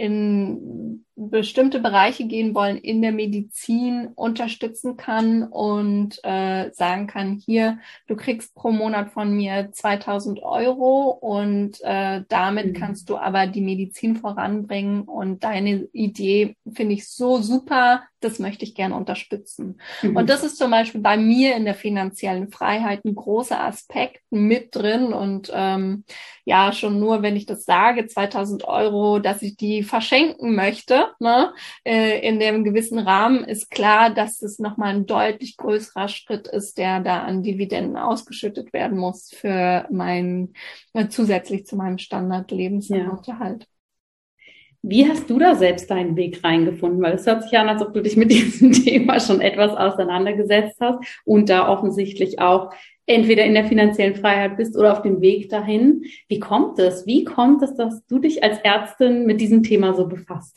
in bestimmte Bereiche gehen wollen in der Medizin, unterstützen kann und sagen kann, hier, du kriegst pro Monat von mir 2.000 Euro und damit kannst du aber die Medizin voranbringen und deine Idee finde ich so super, das möchte ich gerne unterstützen. Und das ist zum Beispiel bei mir in der finanziellen Freiheit ein großer Aspekt mit drin und ja, schon nur, wenn ich das sage, 2.000 Euro, dass ich die verschenken möchte, ne, in dem gewissen Rahmen, ist klar, dass es nochmal ein deutlich größerer Schritt ist, der da an Dividenden ausgeschüttet werden muss für zusätzlich zu meinem Standard-Lebensunterhalt. Ja. Wie hast du da selbst deinen Weg reingefunden? Weil es hört sich an, als ob du dich mit diesem Thema schon etwas auseinandergesetzt hast und da offensichtlich auch entweder in der finanziellen Freiheit bist oder auf dem Weg dahin. Wie kommt es? Wie kommt es, dass du dich als Ärztin mit diesem Thema so befasst?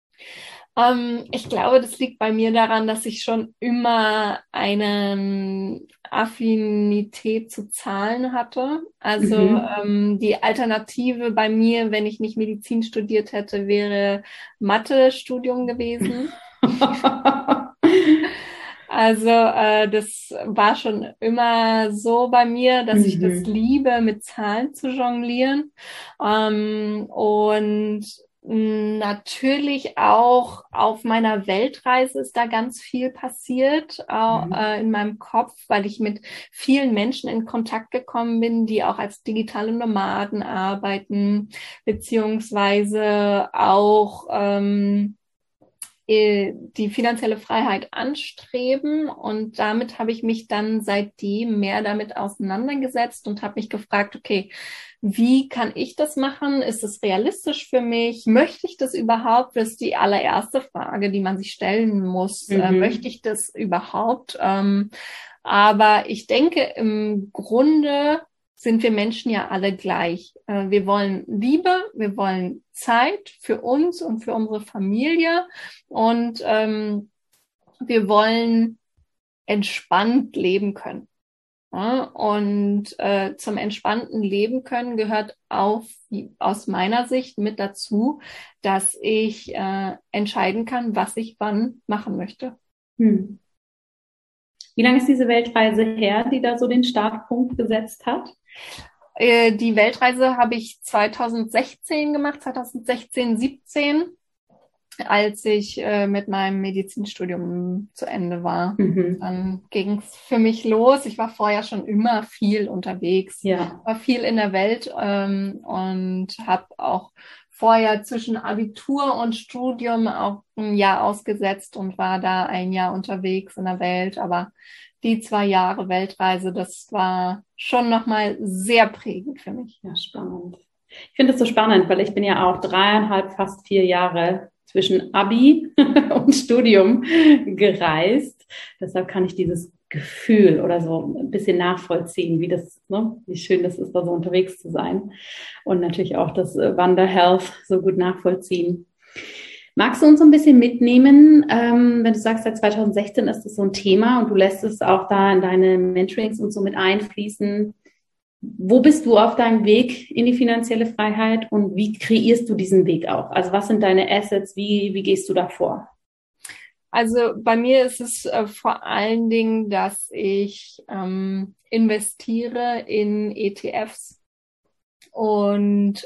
Ich glaube, das liegt bei mir daran, dass ich schon immer eine Affinität zu Zahlen hatte. Also die Alternative bei mir, wenn ich nicht Medizin studiert hätte, wäre Mathe-Studium gewesen. Also das war schon immer so bei mir, dass ich das liebe, mit Zahlen zu jonglieren. Und natürlich auch auf meiner Weltreise ist da ganz viel passiert in meinem Kopf, weil ich mit vielen Menschen in Kontakt gekommen bin, die auch als digitale Nomaden arbeiten, beziehungsweise auch die finanzielle Freiheit anstreben. Und damit habe ich mich dann seitdem mehr damit auseinandergesetzt und habe mich gefragt, okay, wie kann ich das machen? Ist es realistisch für mich? Möchte ich das überhaupt? Das ist die allererste Frage, die man sich stellen muss. Möchte ich das überhaupt? Aber ich denke, im Grunde sind wir Menschen ja alle gleich. Wir wollen Liebe, wir wollen Zeit für uns und für unsere Familie und wir wollen entspannt leben können. Ja, und zum entspannten Leben können gehört auch aus meiner Sicht mit dazu, dass ich entscheiden kann, was ich wann machen möchte. Wie lange ist diese Weltreise her, die da so den Startpunkt gesetzt hat? Die Weltreise habe ich 2016 gemacht, 2016, 17, als ich mit meinem Medizinstudium zu Ende war. Dann ging es für mich los. Ich war vorher schon immer viel unterwegs, war viel in der Welt und habe auch vorher zwischen Abitur und Studium auch ein Jahr ausgesetzt und war da ein Jahr unterwegs in der Welt. Aber die 2 Jahre Weltreise, das war schon nochmal sehr prägend für mich. Ja, spannend. Ich finde es so spannend, weil ich bin ja auch 3,5, fast 4 Jahre zwischen Abi und Studium gereist. Deshalb kann ich dieses Gefühl oder so ein bisschen nachvollziehen, wie schön das ist, da so unterwegs zu sein. Und natürlich auch das Wanderhealth so gut nachvollziehen. Magst du uns so ein bisschen mitnehmen, wenn du sagst, seit 2016 ist das so ein Thema und du lässt es auch da in deine Mentorings und so mit einfließen. Wo bist du auf deinem Weg in die finanzielle Freiheit und wie kreierst du diesen Weg auch? Also was sind deine Assets? Wie gehst du da vor? Also bei mir ist es vor allen Dingen, dass ich investiere in ETFs und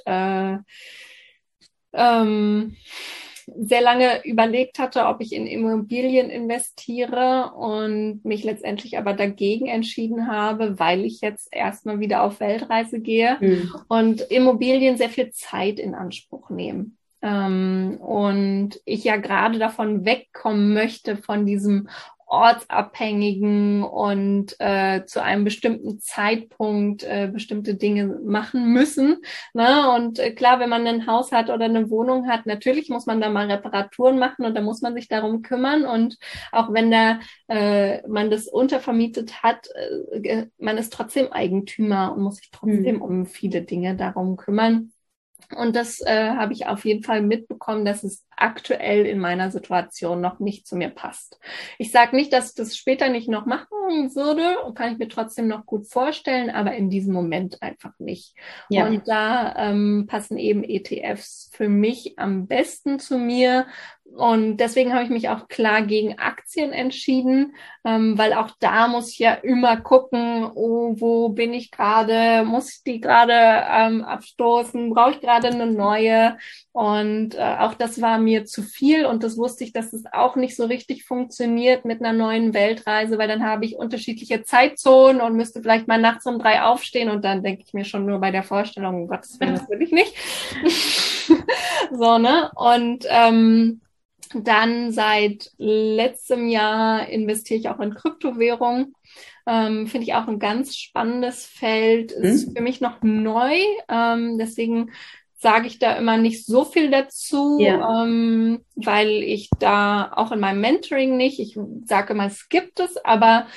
sehr lange überlegt hatte, ob ich in Immobilien investiere und mich letztendlich aber dagegen entschieden habe, weil ich jetzt erstmal wieder auf Weltreise gehe und Immobilien sehr viel Zeit in Anspruch nehmen. Und ich ja gerade davon wegkommen möchte, von diesem ortsabhängigen und zu einem bestimmten Zeitpunkt bestimmte Dinge machen müssen. Ne? Und klar, wenn man ein Haus hat oder eine Wohnung hat, natürlich muss man da mal Reparaturen machen und da muss man sich darum kümmern. Und auch wenn da man das untervermietet hat, man ist trotzdem Eigentümer und muss sich trotzdem um viele Dinge darum kümmern. Und das habe ich auf jeden Fall mitbekommen, dass es aktuell in meiner Situation noch nicht zu mir passt. Ich sage nicht, dass ich das später nicht noch machen würde, kann ich mir trotzdem noch gut vorstellen, aber in diesem Moment einfach nicht. Ja. Und da passen eben ETFs für mich am besten zu mir. Und deswegen habe ich mich auch klar gegen Aktien entschieden, weil auch da muss ich ja immer gucken, oh, wo bin ich gerade, muss ich die gerade abstoßen, brauche ich gerade eine neue? Und auch das war mir zu viel und das wusste ich, dass es auch nicht so richtig funktioniert mit einer neuen Weltreise, weil dann habe ich unterschiedliche Zeitzonen und müsste vielleicht mal nachts um 3 aufstehen und dann denke ich mir schon nur bei der Vorstellung, um Gottes Willen, das will ich nicht. So, ne? Und dann seit letztem Jahr investiere ich auch in Kryptowährungen. Finde ich auch ein ganz spannendes Feld. Ist für mich noch neu. Deswegen sage ich da immer nicht so viel dazu, weil ich da auch in meinem Mentoring nicht, ich sage immer, es gibt es, aber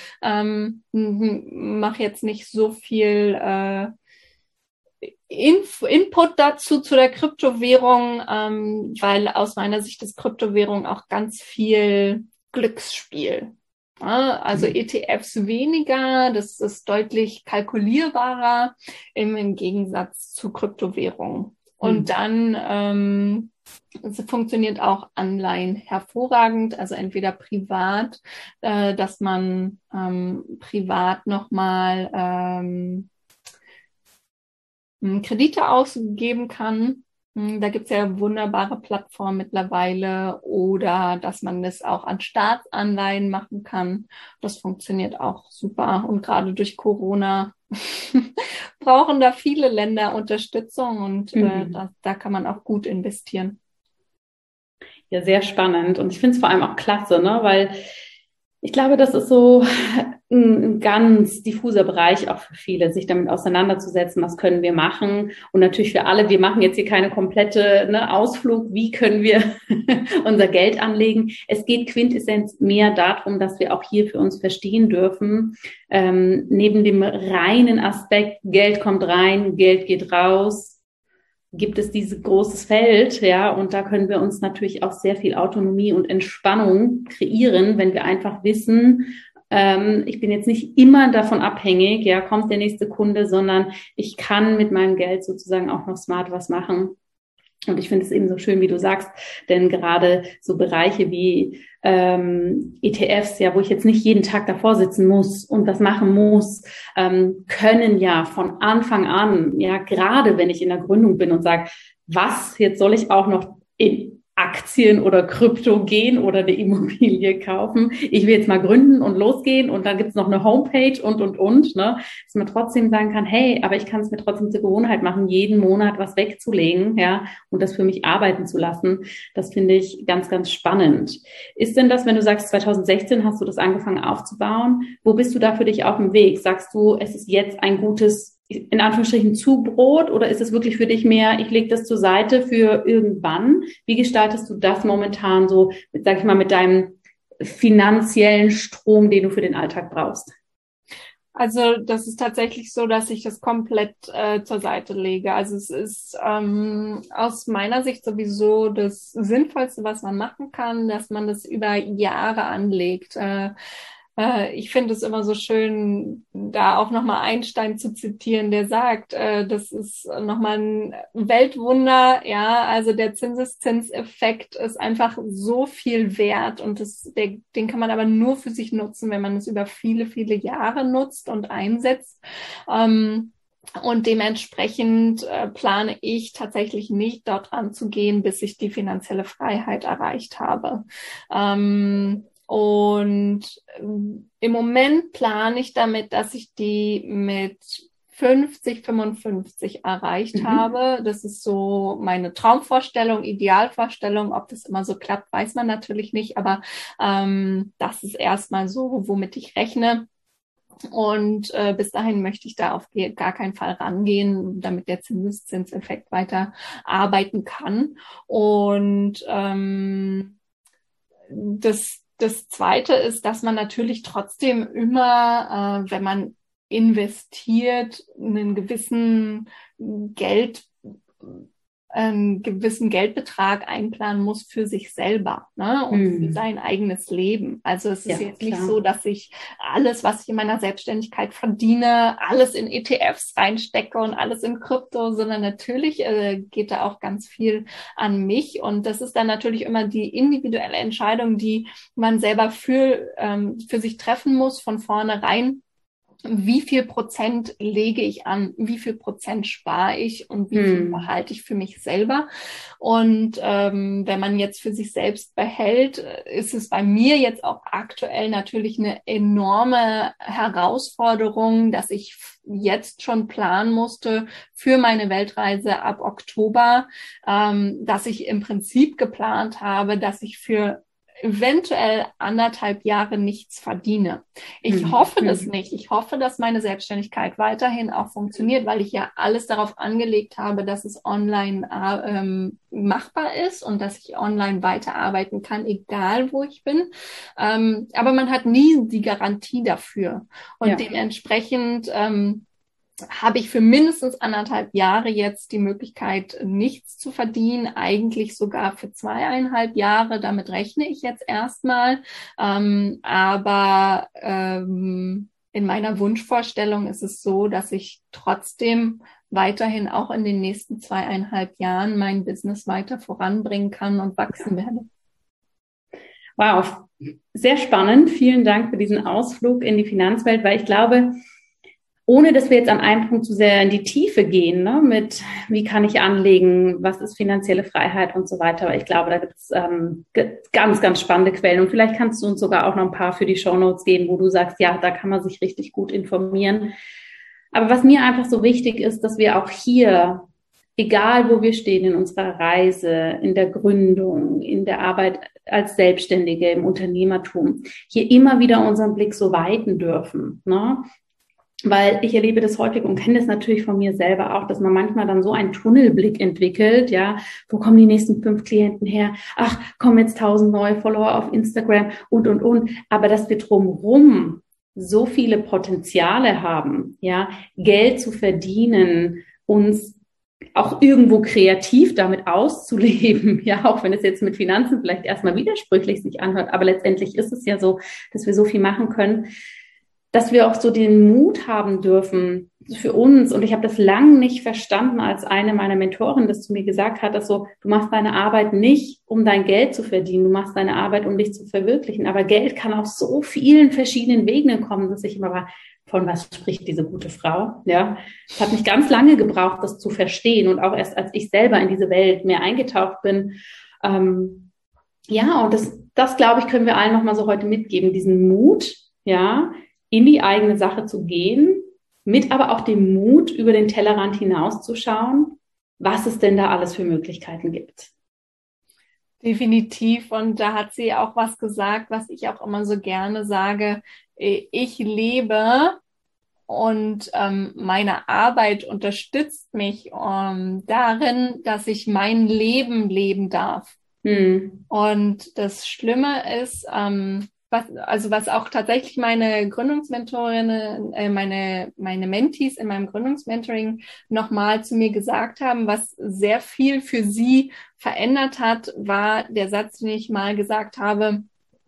mache jetzt nicht so viel Input dazu zu der Kryptowährung, weil aus meiner Sicht ist Kryptowährung auch ganz viel Glücksspiel. Ja, also ETFs weniger, das ist deutlich kalkulierbarer im Gegensatz zu Kryptowährungen. Und dann funktioniert auch Anleihen hervorragend, also entweder privat, dass man privat nochmal Kredite ausgeben kann. Da gibt es ja wunderbare Plattformen mittlerweile oder dass man das auch an Staatsanleihen machen kann. Das funktioniert auch super. Und gerade durch Corona brauchen da viele Länder Unterstützung und da kann man auch gut investieren. Ja, sehr spannend. Und ich finde es vor allem auch klasse, ne? Weil ich glaube, das ist so ein ganz diffuser Bereich auch für viele, sich damit auseinanderzusetzen, was können wir machen. Und natürlich für alle, wir machen jetzt hier keine komplette Ausflug, wie können wir unser Geld anlegen. Es geht Quintessenz mehr darum, dass wir auch hier für uns verstehen dürfen, neben dem reinen Aspekt, Geld kommt rein, Geld geht raus, gibt es dieses großes Feld, ja, und da können wir uns natürlich auch sehr viel Autonomie und Entspannung kreieren, wenn wir einfach wissen, ich bin jetzt nicht immer davon abhängig, ja, kommt der nächste Kunde, sondern ich kann mit meinem Geld sozusagen auch noch smart was machen. Und ich finde es eben so schön, wie du sagst, denn gerade so Bereiche wie ETFs, ja, wo ich jetzt nicht jeden Tag davor sitzen muss und was machen muss, können ja von Anfang an, ja, gerade wenn ich in der Gründung bin und sage, was, jetzt soll ich auch noch in Aktien oder Krypto gehen oder eine Immobilie kaufen. Ich will jetzt mal gründen und losgehen und dann gibt es noch eine Homepage und, ne, dass man trotzdem sagen kann, hey, aber ich kann es mir trotzdem zur Gewohnheit machen, jeden Monat was wegzulegen, ja, und das für mich arbeiten zu lassen. Das finde ich ganz, ganz spannend. Ist denn das, wenn du sagst, 2016 hast du das angefangen aufzubauen, wo bist du da für dich auf dem Weg? Sagst du, es ist jetzt ein gutes, in Anführungsstrichen, Zubrot, oder ist es wirklich für dich mehr, ich lege das zur Seite für irgendwann? Wie gestaltest du das momentan so, sag ich mal, mit deinem finanziellen Strom, den du für den Alltag brauchst? Also das ist tatsächlich so, dass ich das komplett zur Seite lege. Also es ist aus meiner Sicht sowieso das Sinnvollste, was man machen kann, dass man das über Jahre anlegt. Ich finde es immer so schön, da auch nochmal Einstein zu zitieren, der sagt, das ist nochmal ein Weltwunder, ja, also der Zinseszinseffekt ist einfach so viel wert und den kann man aber nur für sich nutzen, wenn man es über viele, viele Jahre nutzt und einsetzt. Und dementsprechend plane ich tatsächlich nicht, dort ranzugehen, bis ich die finanzielle Freiheit erreicht habe. Und im Moment plane ich damit, dass ich die mit 50, 55 erreicht habe. Das ist so meine Traumvorstellung, Idealvorstellung. Ob das immer so klappt, weiß man natürlich nicht. Aber das ist erstmal so, womit ich rechne. Und bis dahin möchte ich da auf gar keinen Fall rangehen, damit der Zinseszinseffekt weiter arbeiten kann. Und das Zweite ist, dass man natürlich trotzdem immer, wenn man investiert, einen gewissen Geldbetrag einplanen muss für sich selber, ne, und für sein eigenes Leben. Also es ist jetzt nicht so, dass ich alles, was ich in meiner Selbstständigkeit verdiene, alles in ETFs reinstecke und alles in Krypto, sondern natürlich geht da auch ganz viel an mich. Und das ist dann natürlich immer die individuelle Entscheidung, die man selber für sich treffen muss, von vornherein. Wie viel Prozent lege ich an, wie viel Prozent spare ich und wie viel behalte ich für mich selber. Und wenn man jetzt für sich selbst behält, ist es bei mir jetzt auch aktuell natürlich eine enorme Herausforderung, dass ich jetzt schon planen musste für meine Weltreise ab Oktober, dass ich im Prinzip geplant habe, dass ich für eventuell 1,5 Jahre nichts verdiene. Ich hoffe das nicht. Ich hoffe, dass meine Selbstständigkeit weiterhin auch funktioniert, weil ich ja alles darauf angelegt habe, dass es online machbar ist und dass ich online weiterarbeiten kann, egal wo ich bin. Aber man hat nie die Garantie dafür. Und dementsprechend habe ich für mindestens 1,5 Jahre jetzt die Möglichkeit, nichts zu verdienen, eigentlich sogar für 2,5 Jahre. Damit rechne ich jetzt erstmal. Aber in meiner Wunschvorstellung ist es so, dass ich trotzdem weiterhin auch in den nächsten 2,5 Jahren mein Business weiter voranbringen kann und wachsen werde. Wow, sehr spannend. Vielen Dank für diesen Ausflug in die Finanzwelt, weil ich glaube, ohne dass wir jetzt an einem Punkt zu sehr in die Tiefe gehen, ne, mit wie kann ich anlegen, was ist finanzielle Freiheit und so weiter. Aber ich glaube, da gibt es ganz, ganz spannende Quellen. Und vielleicht kannst du uns sogar auch noch ein paar für die Shownotes geben, wo du sagst, ja, da kann man sich richtig gut informieren. Aber was mir einfach so wichtig ist, dass wir auch hier egal wo wir stehen in unserer Reise, in der Gründung, in der Arbeit als Selbstständige, im Unternehmertum, hier immer wieder unseren Blick so weiten dürfen, ne? Weil ich erlebe das häufig und kenne das natürlich von mir selber auch, dass man manchmal dann so einen Tunnelblick entwickelt, ja, wo kommen die nächsten 5 Klienten her? Ach, kommen jetzt 1000 neue Follower auf Instagram und. Aber dass wir drumherum so viele Potenziale haben, ja, Geld zu verdienen, uns auch irgendwo kreativ damit auszuleben, ja, auch wenn es jetzt mit Finanzen vielleicht erstmal widersprüchlich sich anhört, aber letztendlich ist es ja so, dass wir so viel machen können, dass wir auch so den Mut haben dürfen für uns. Und ich habe das lang nicht verstanden, als eine meiner Mentoren das zu mir gesagt hat, dass so, du machst deine Arbeit nicht, um dein Geld zu verdienen, du machst deine Arbeit, um dich zu verwirklichen. Aber Geld kann auf so vielen verschiedenen Wegen kommen, dass ich immer war, von was spricht diese gute Frau? Ja, es hat mich ganz lange gebraucht, das zu verstehen. Und auch erst, als ich selber in diese Welt mehr eingetaucht bin. Ja, und das glaube ich, können wir allen nochmal so heute mitgeben, diesen Mut, ja, in die eigene Sache zu gehen, mit aber auch dem Mut, über den Tellerrand hinauszuschauen, was es denn da alles für Möglichkeiten gibt. Definitiv. Und da hat sie auch was gesagt, was ich auch immer so gerne sage. Ich lebe und meine Arbeit unterstützt mich darin, dass ich mein Leben leben darf. Und das Schlimme ist, was auch tatsächlich meine Gründungsmentorinnen, meine Mentees in meinem Gründungsmentoring nochmal zu mir gesagt haben, was sehr viel für sie verändert hat, war der Satz, den ich mal gesagt habe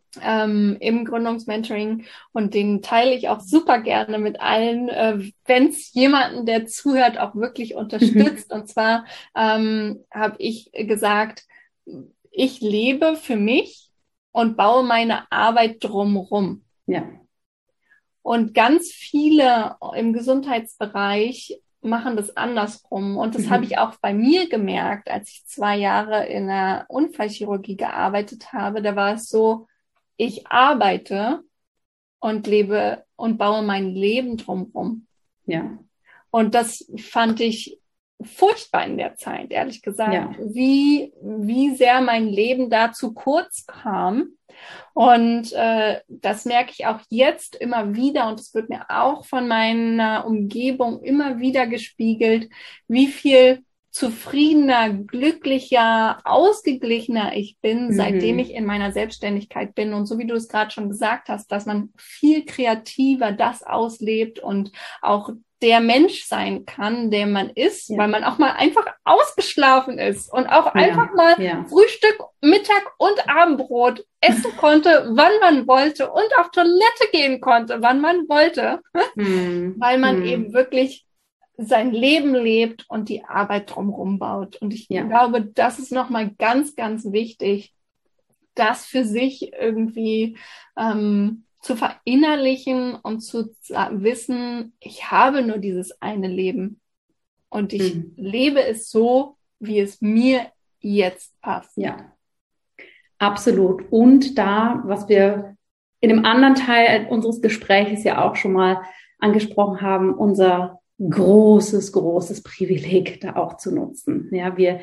im Gründungsmentoring, und den teile ich auch super gerne mit allen, wenn es jemanden, der zuhört, auch wirklich unterstützt. Und zwar habe ich gesagt, ich lebe für mich und baue meine Arbeit drumherum. Ja. Und ganz viele im Gesundheitsbereich machen das andersrum. Und das habe ich auch bei mir gemerkt, als ich 2 Jahre in der Unfallchirurgie gearbeitet habe. Da war es so, ich arbeite und lebe und baue mein Leben drumherum. Ja. Und das fand ich furchtbar in der Zeit, ehrlich gesagt, ja. Wie sehr mein Leben da zu kurz kam. Und das merke ich auch jetzt immer wieder, und es wird mir auch von meiner Umgebung immer wieder gespiegelt, wie viel zufriedener, glücklicher, ausgeglichener ich bin, seitdem ich in meiner Selbstständigkeit bin. Und so wie du es gerade schon gesagt hast, dass man viel kreativer das auslebt und auch der Mensch sein kann, der man ist, weil man auch mal einfach ausgeschlafen ist und auch einfach mal Frühstück, Mittag und Abendbrot essen konnte, wann man wollte, und auf Toilette gehen konnte, wann man wollte, weil man eben wirklich sein Leben lebt und die Arbeit drumherum baut. Und ich glaube, das ist nochmal ganz, ganz wichtig, das für sich irgendwie zu verinnerlichen und zu wissen, ich habe nur dieses eine Leben und ich lebe es so, wie es mir jetzt passt. Ja, absolut. Und da, was wir in einem anderen Teil unseres Gesprächs ja auch schon mal angesprochen haben, unser großes Privileg da auch zu nutzen. Ja, wir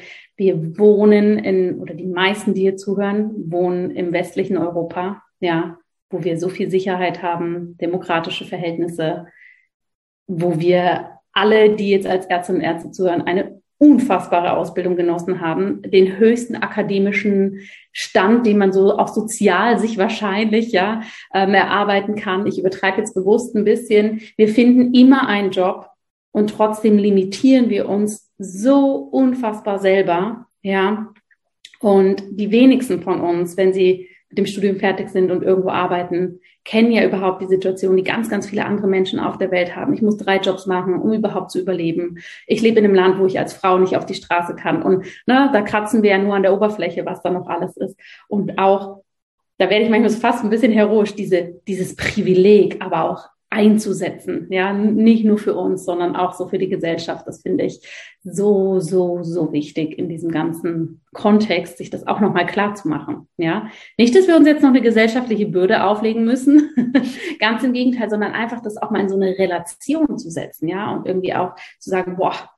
wohnen oder die meisten, die hier zuhören, wohnen im westlichen Europa, ja, wo wir so viel Sicherheit haben, demokratische Verhältnisse, wo wir alle, die jetzt als Ärztinnen und Ärzte zuhören, eine unfassbare Ausbildung genossen haben, den höchsten akademischen Stand, den man so auch sozial sich wahrscheinlich erarbeiten kann. Ich übertreibe jetzt bewusst ein bisschen. Wir finden immer einen Job und trotzdem limitieren wir uns so unfassbar selber, ja. Und die wenigsten von uns, wenn sie mit dem Studium fertig sind und irgendwo arbeiten, kennen ja überhaupt die Situation, die ganz, ganz viele andere Menschen auf der Welt haben. Ich muss 3 Jobs machen, um überhaupt zu überleben. Ich lebe in einem Land, wo ich als Frau nicht auf die Straße kann. Und da kratzen wir ja nur an der Oberfläche, was da noch alles ist. Und auch, da werde ich manchmal so fast ein bisschen heroisch, dieses Privileg, aber auch einzusetzen, ja, nicht nur für uns, sondern auch so für die Gesellschaft. Das finde ich so, so, so wichtig in diesem ganzen Kontext, sich das auch nochmal klar zu machen, ja. Nicht, dass wir uns jetzt noch eine gesellschaftliche Bürde auflegen müssen, ganz im Gegenteil, sondern einfach das auch mal in so eine Relation zu setzen, ja, und irgendwie auch zu sagen, boah,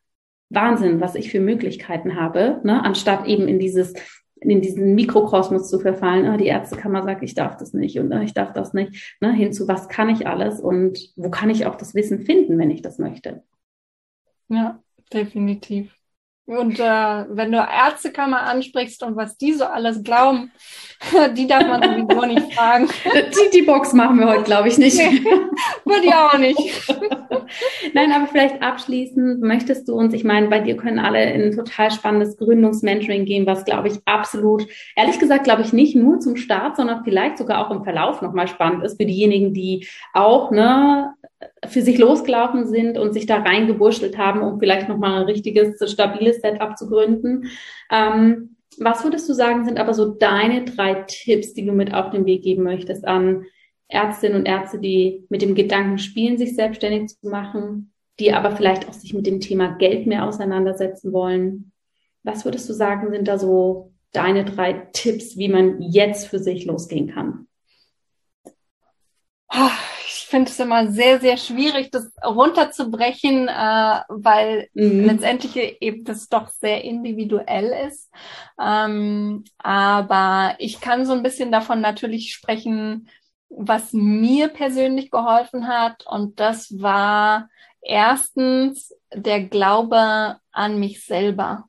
Wahnsinn, was ich für Möglichkeiten habe, ne? Anstatt eben in diesen Mikrokosmos zu verfallen, die Ärztekammer sagt, ich darf das nicht und ich darf das nicht, ne? Hin zu, was kann ich alles und wo kann ich auch das Wissen finden, wenn ich das möchte. Ja, definitiv. Und wenn du Ärztekammer ansprichst und was die so alles glauben, die darf man sowieso nicht fragen. Die Box machen wir heute, glaube ich, nicht. Nee, würde ich auch nicht. Nein, aber vielleicht abschließend möchtest du uns, ich meine, bei dir können alle in ein total spannendes Gründungsmentoring gehen, was, glaube ich, absolut, ehrlich gesagt, glaube ich, nicht nur zum Start, sondern vielleicht sogar auch im Verlauf nochmal spannend ist für diejenigen, die auch, ne, für sich losgelaufen sind und sich da reingeburschtelt haben, um vielleicht nochmal ein richtiges, stabiles Setup zu gründen. Was würdest du sagen, sind aber so deine 3 Tipps, die du mit auf den Weg geben möchtest an Ärztinnen und Ärzte, die mit dem Gedanken spielen, sich selbstständig zu machen, die aber vielleicht auch sich mit dem Thema Geld mehr auseinandersetzen wollen? Was würdest du sagen, sind da so deine 3 Tipps, wie man jetzt für sich losgehen kann? Ich finde es immer sehr, sehr schwierig, das runterzubrechen, weil letztendlich eben das doch sehr individuell ist. Aber ich kann so ein bisschen davon natürlich sprechen, was mir persönlich geholfen hat. Und das war erstens der Glaube an mich selber.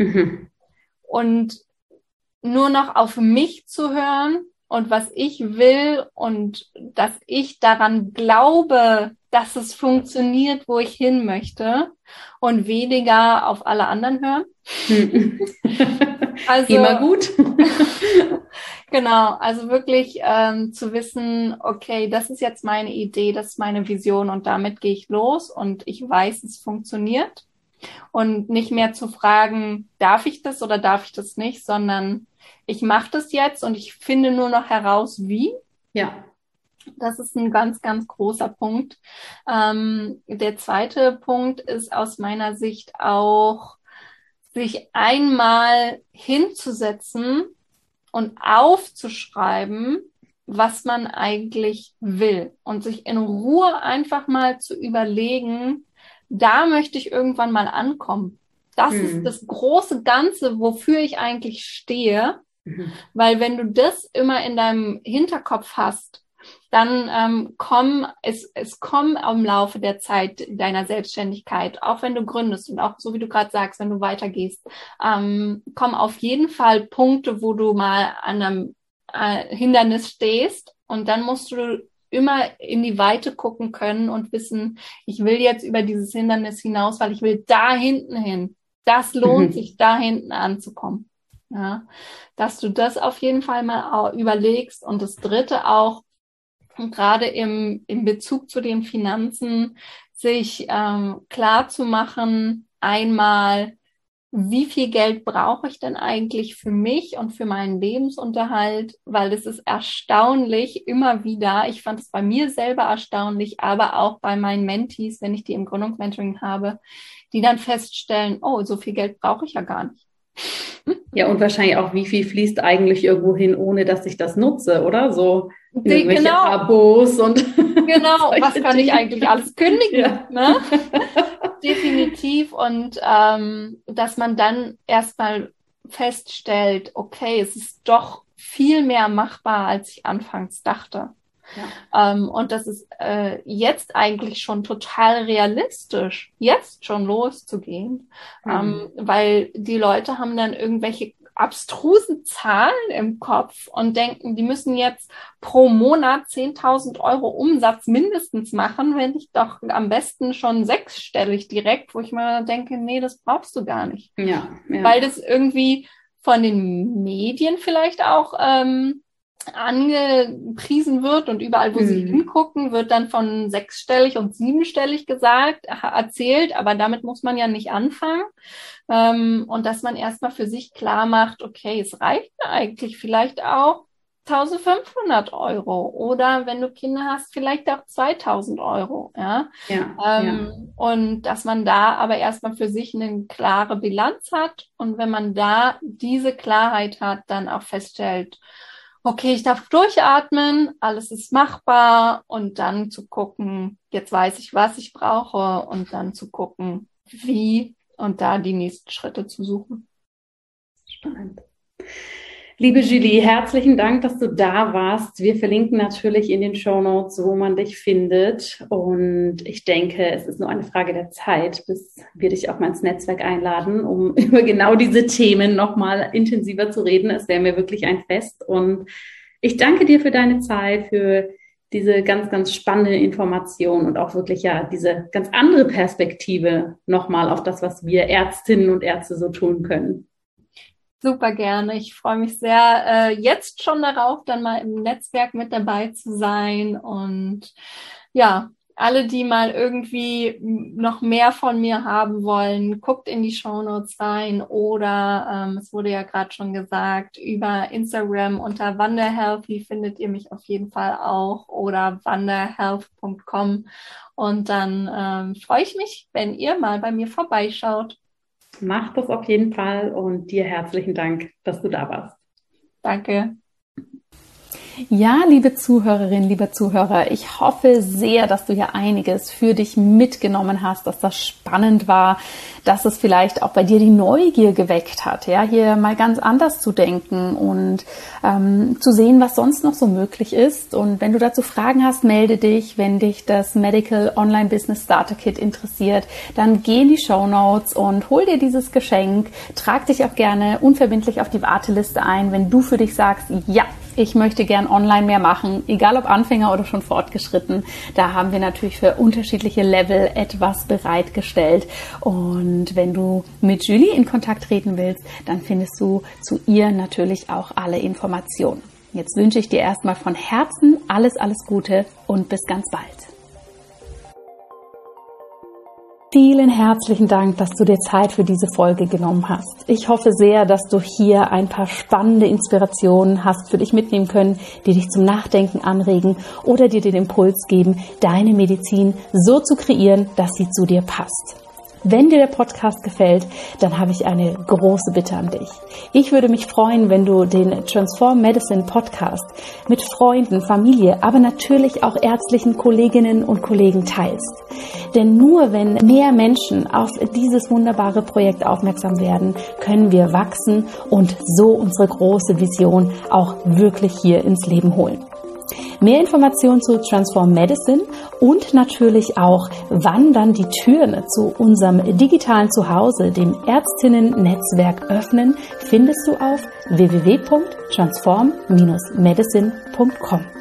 Und nur noch auf mich zu hören und was ich will und dass ich daran glaube, dass es funktioniert, wo ich hin möchte und weniger auf alle anderen hören. Also, immer gut. Genau, also wirklich zu wissen, okay, das ist jetzt meine Idee, das ist meine Vision und damit gehe ich los und ich weiß, es funktioniert. Und nicht mehr zu fragen, darf ich das oder darf ich das nicht, sondern ich mache das jetzt und ich finde nur noch heraus, wie. Ja. Das ist ein ganz, ganz großer Punkt. Der zweite Punkt ist aus meiner Sicht auch, sich einmal hinzusetzen und aufzuschreiben, was man eigentlich will und sich in Ruhe einfach mal zu überlegen, da möchte ich irgendwann mal ankommen. Das ist das große Ganze, wofür ich eigentlich stehe, weil wenn du das immer in deinem Hinterkopf hast, dann kommen im Laufe der Zeit deiner Selbstständigkeit, auch wenn du gründest und auch so wie du gerade sagst, wenn du weitergehst, kommen auf jeden Fall Punkte, wo du mal an einem Hindernis stehst und dann musst du immer in die Weite gucken können und wissen, ich will jetzt über dieses Hindernis hinaus, weil ich will da hinten hin. Das lohnt sich, da hinten anzukommen. Ja, dass du das auf jeden Fall mal überlegst. Und das Dritte auch, gerade im Bezug zu den Finanzen, sich klar zu machen, einmal, wie viel Geld brauche ich denn eigentlich für mich und für meinen Lebensunterhalt? Weil es ist erstaunlich immer wieder, ich fand es bei mir selber erstaunlich, aber auch bei meinen Mentees, wenn ich die im Gründungsmentoring habe, die dann feststellen, oh, so viel Geld brauche ich ja gar nicht. Ja, und wahrscheinlich auch, wie viel fließt eigentlich irgendwo hin, ohne dass ich das nutze, oder? So irgendwelche Abos und genau, was kann ich eigentlich alles kündigen? Ja. Ne? Definitiv. Und dass man dann erstmal feststellt, okay, es ist doch viel mehr machbar, als ich anfangs dachte. Ja. Und das ist jetzt eigentlich schon total realistisch, jetzt schon loszugehen, weil die Leute haben dann irgendwelche abstrusen Zahlen im Kopf und denken, die müssen jetzt pro Monat 10.000 Euro Umsatz mindestens machen, wenn ich doch am besten schon 6-stellig direkt, wo ich mir denke, nee, das brauchst du gar nicht. Ja. Weil das irgendwie von den Medien vielleicht auch angepriesen wird und überall, wo sie hingucken, wird dann von 6-stellig und 7-stellig erzählt, aber damit muss man ja nicht anfangen. Und dass man erstmal für sich klar macht, okay, es reicht mir eigentlich vielleicht auch 1.500 Euro oder wenn du Kinder hast, vielleicht auch 2.000 Euro. Ja? Und dass man da aber erstmal für sich eine klare Bilanz hat und wenn man da diese Klarheit hat, dann auch feststellt, okay, ich darf durchatmen, alles ist machbar und dann zu gucken, jetzt weiß ich, was ich brauche und dann zu gucken, wie da die nächsten Schritte zu suchen. Spannend. Liebe Julie, herzlichen Dank, dass du da warst. Wir verlinken natürlich in den Shownotes, wo man dich findet. Und ich denke, es ist nur eine Frage der Zeit, bis wir dich auch mal ins Netzwerk einladen, um über genau diese Themen nochmal intensiver zu reden. Es wäre mir wirklich ein Fest. Und ich danke dir für deine Zeit, für diese ganz, ganz spannende Information und auch wirklich ja diese ganz andere Perspektive nochmal auf das, was wir Ärztinnen und Ärzte so tun können. Super gerne. Ich freue mich sehr jetzt schon darauf, dann mal im Netzwerk mit dabei zu sein. Und ja, alle, die mal irgendwie noch mehr von mir haben wollen, guckt in die Shownotes rein oder es wurde ja gerade schon gesagt, über Instagram unter WanderHealthy findet ihr mich auf jeden Fall auch oder wanderhealth.com. Und dann freue ich mich, wenn ihr mal bei mir vorbeischaut. Mach das auf jeden Fall und dir herzlichen Dank, dass du da warst. Danke. Ja, liebe Zuhörerinnen, lieber Zuhörer, ich hoffe sehr, dass du hier einiges für dich mitgenommen hast, dass das spannend war, dass es vielleicht auch bei dir die Neugier geweckt hat, ja, hier mal ganz anders zu denken und zu sehen, was sonst noch so möglich ist. Und wenn du dazu Fragen hast, melde dich. Wenn dich das Medical Online Business Starter Kit interessiert, dann geh in die Shownotes und hol dir dieses Geschenk. Trag dich auch gerne unverbindlich auf die Warteliste ein, wenn du für dich sagst, ja, ich möchte gern online mehr machen, egal ob Anfänger oder schon fortgeschritten. Da haben wir natürlich für unterschiedliche Level etwas bereitgestellt. Und wenn du mit Julie in Kontakt treten willst, dann findest du zu ihr natürlich auch alle Informationen. Jetzt wünsche ich dir erstmal von Herzen alles Gute und bis ganz bald. Vielen herzlichen Dank, dass du dir Zeit für diese Folge genommen hast. Ich hoffe sehr, dass du hier ein paar spannende Inspirationen hast für dich mitnehmen können, die dich zum Nachdenken anregen oder dir den Impuls geben, deine Medizin so zu kreieren, dass sie zu dir passt. Wenn dir der Podcast gefällt, dann habe ich eine große Bitte an dich. Ich würde mich freuen, wenn du den Transform Medicine Podcast mit Freunden, Familie, aber natürlich auch ärztlichen Kolleginnen und Kollegen teilst. Denn nur wenn mehr Menschen auf dieses wunderbare Projekt aufmerksam werden, können wir wachsen und so unsere große Vision auch wirklich hier ins Leben holen. Mehr Informationen zu Transform Medicine und natürlich auch, wann dann die Türen zu unserem digitalen Zuhause, dem Ärztinnen-Netzwerk öffnen, findest du auf www.transform-medicine.com.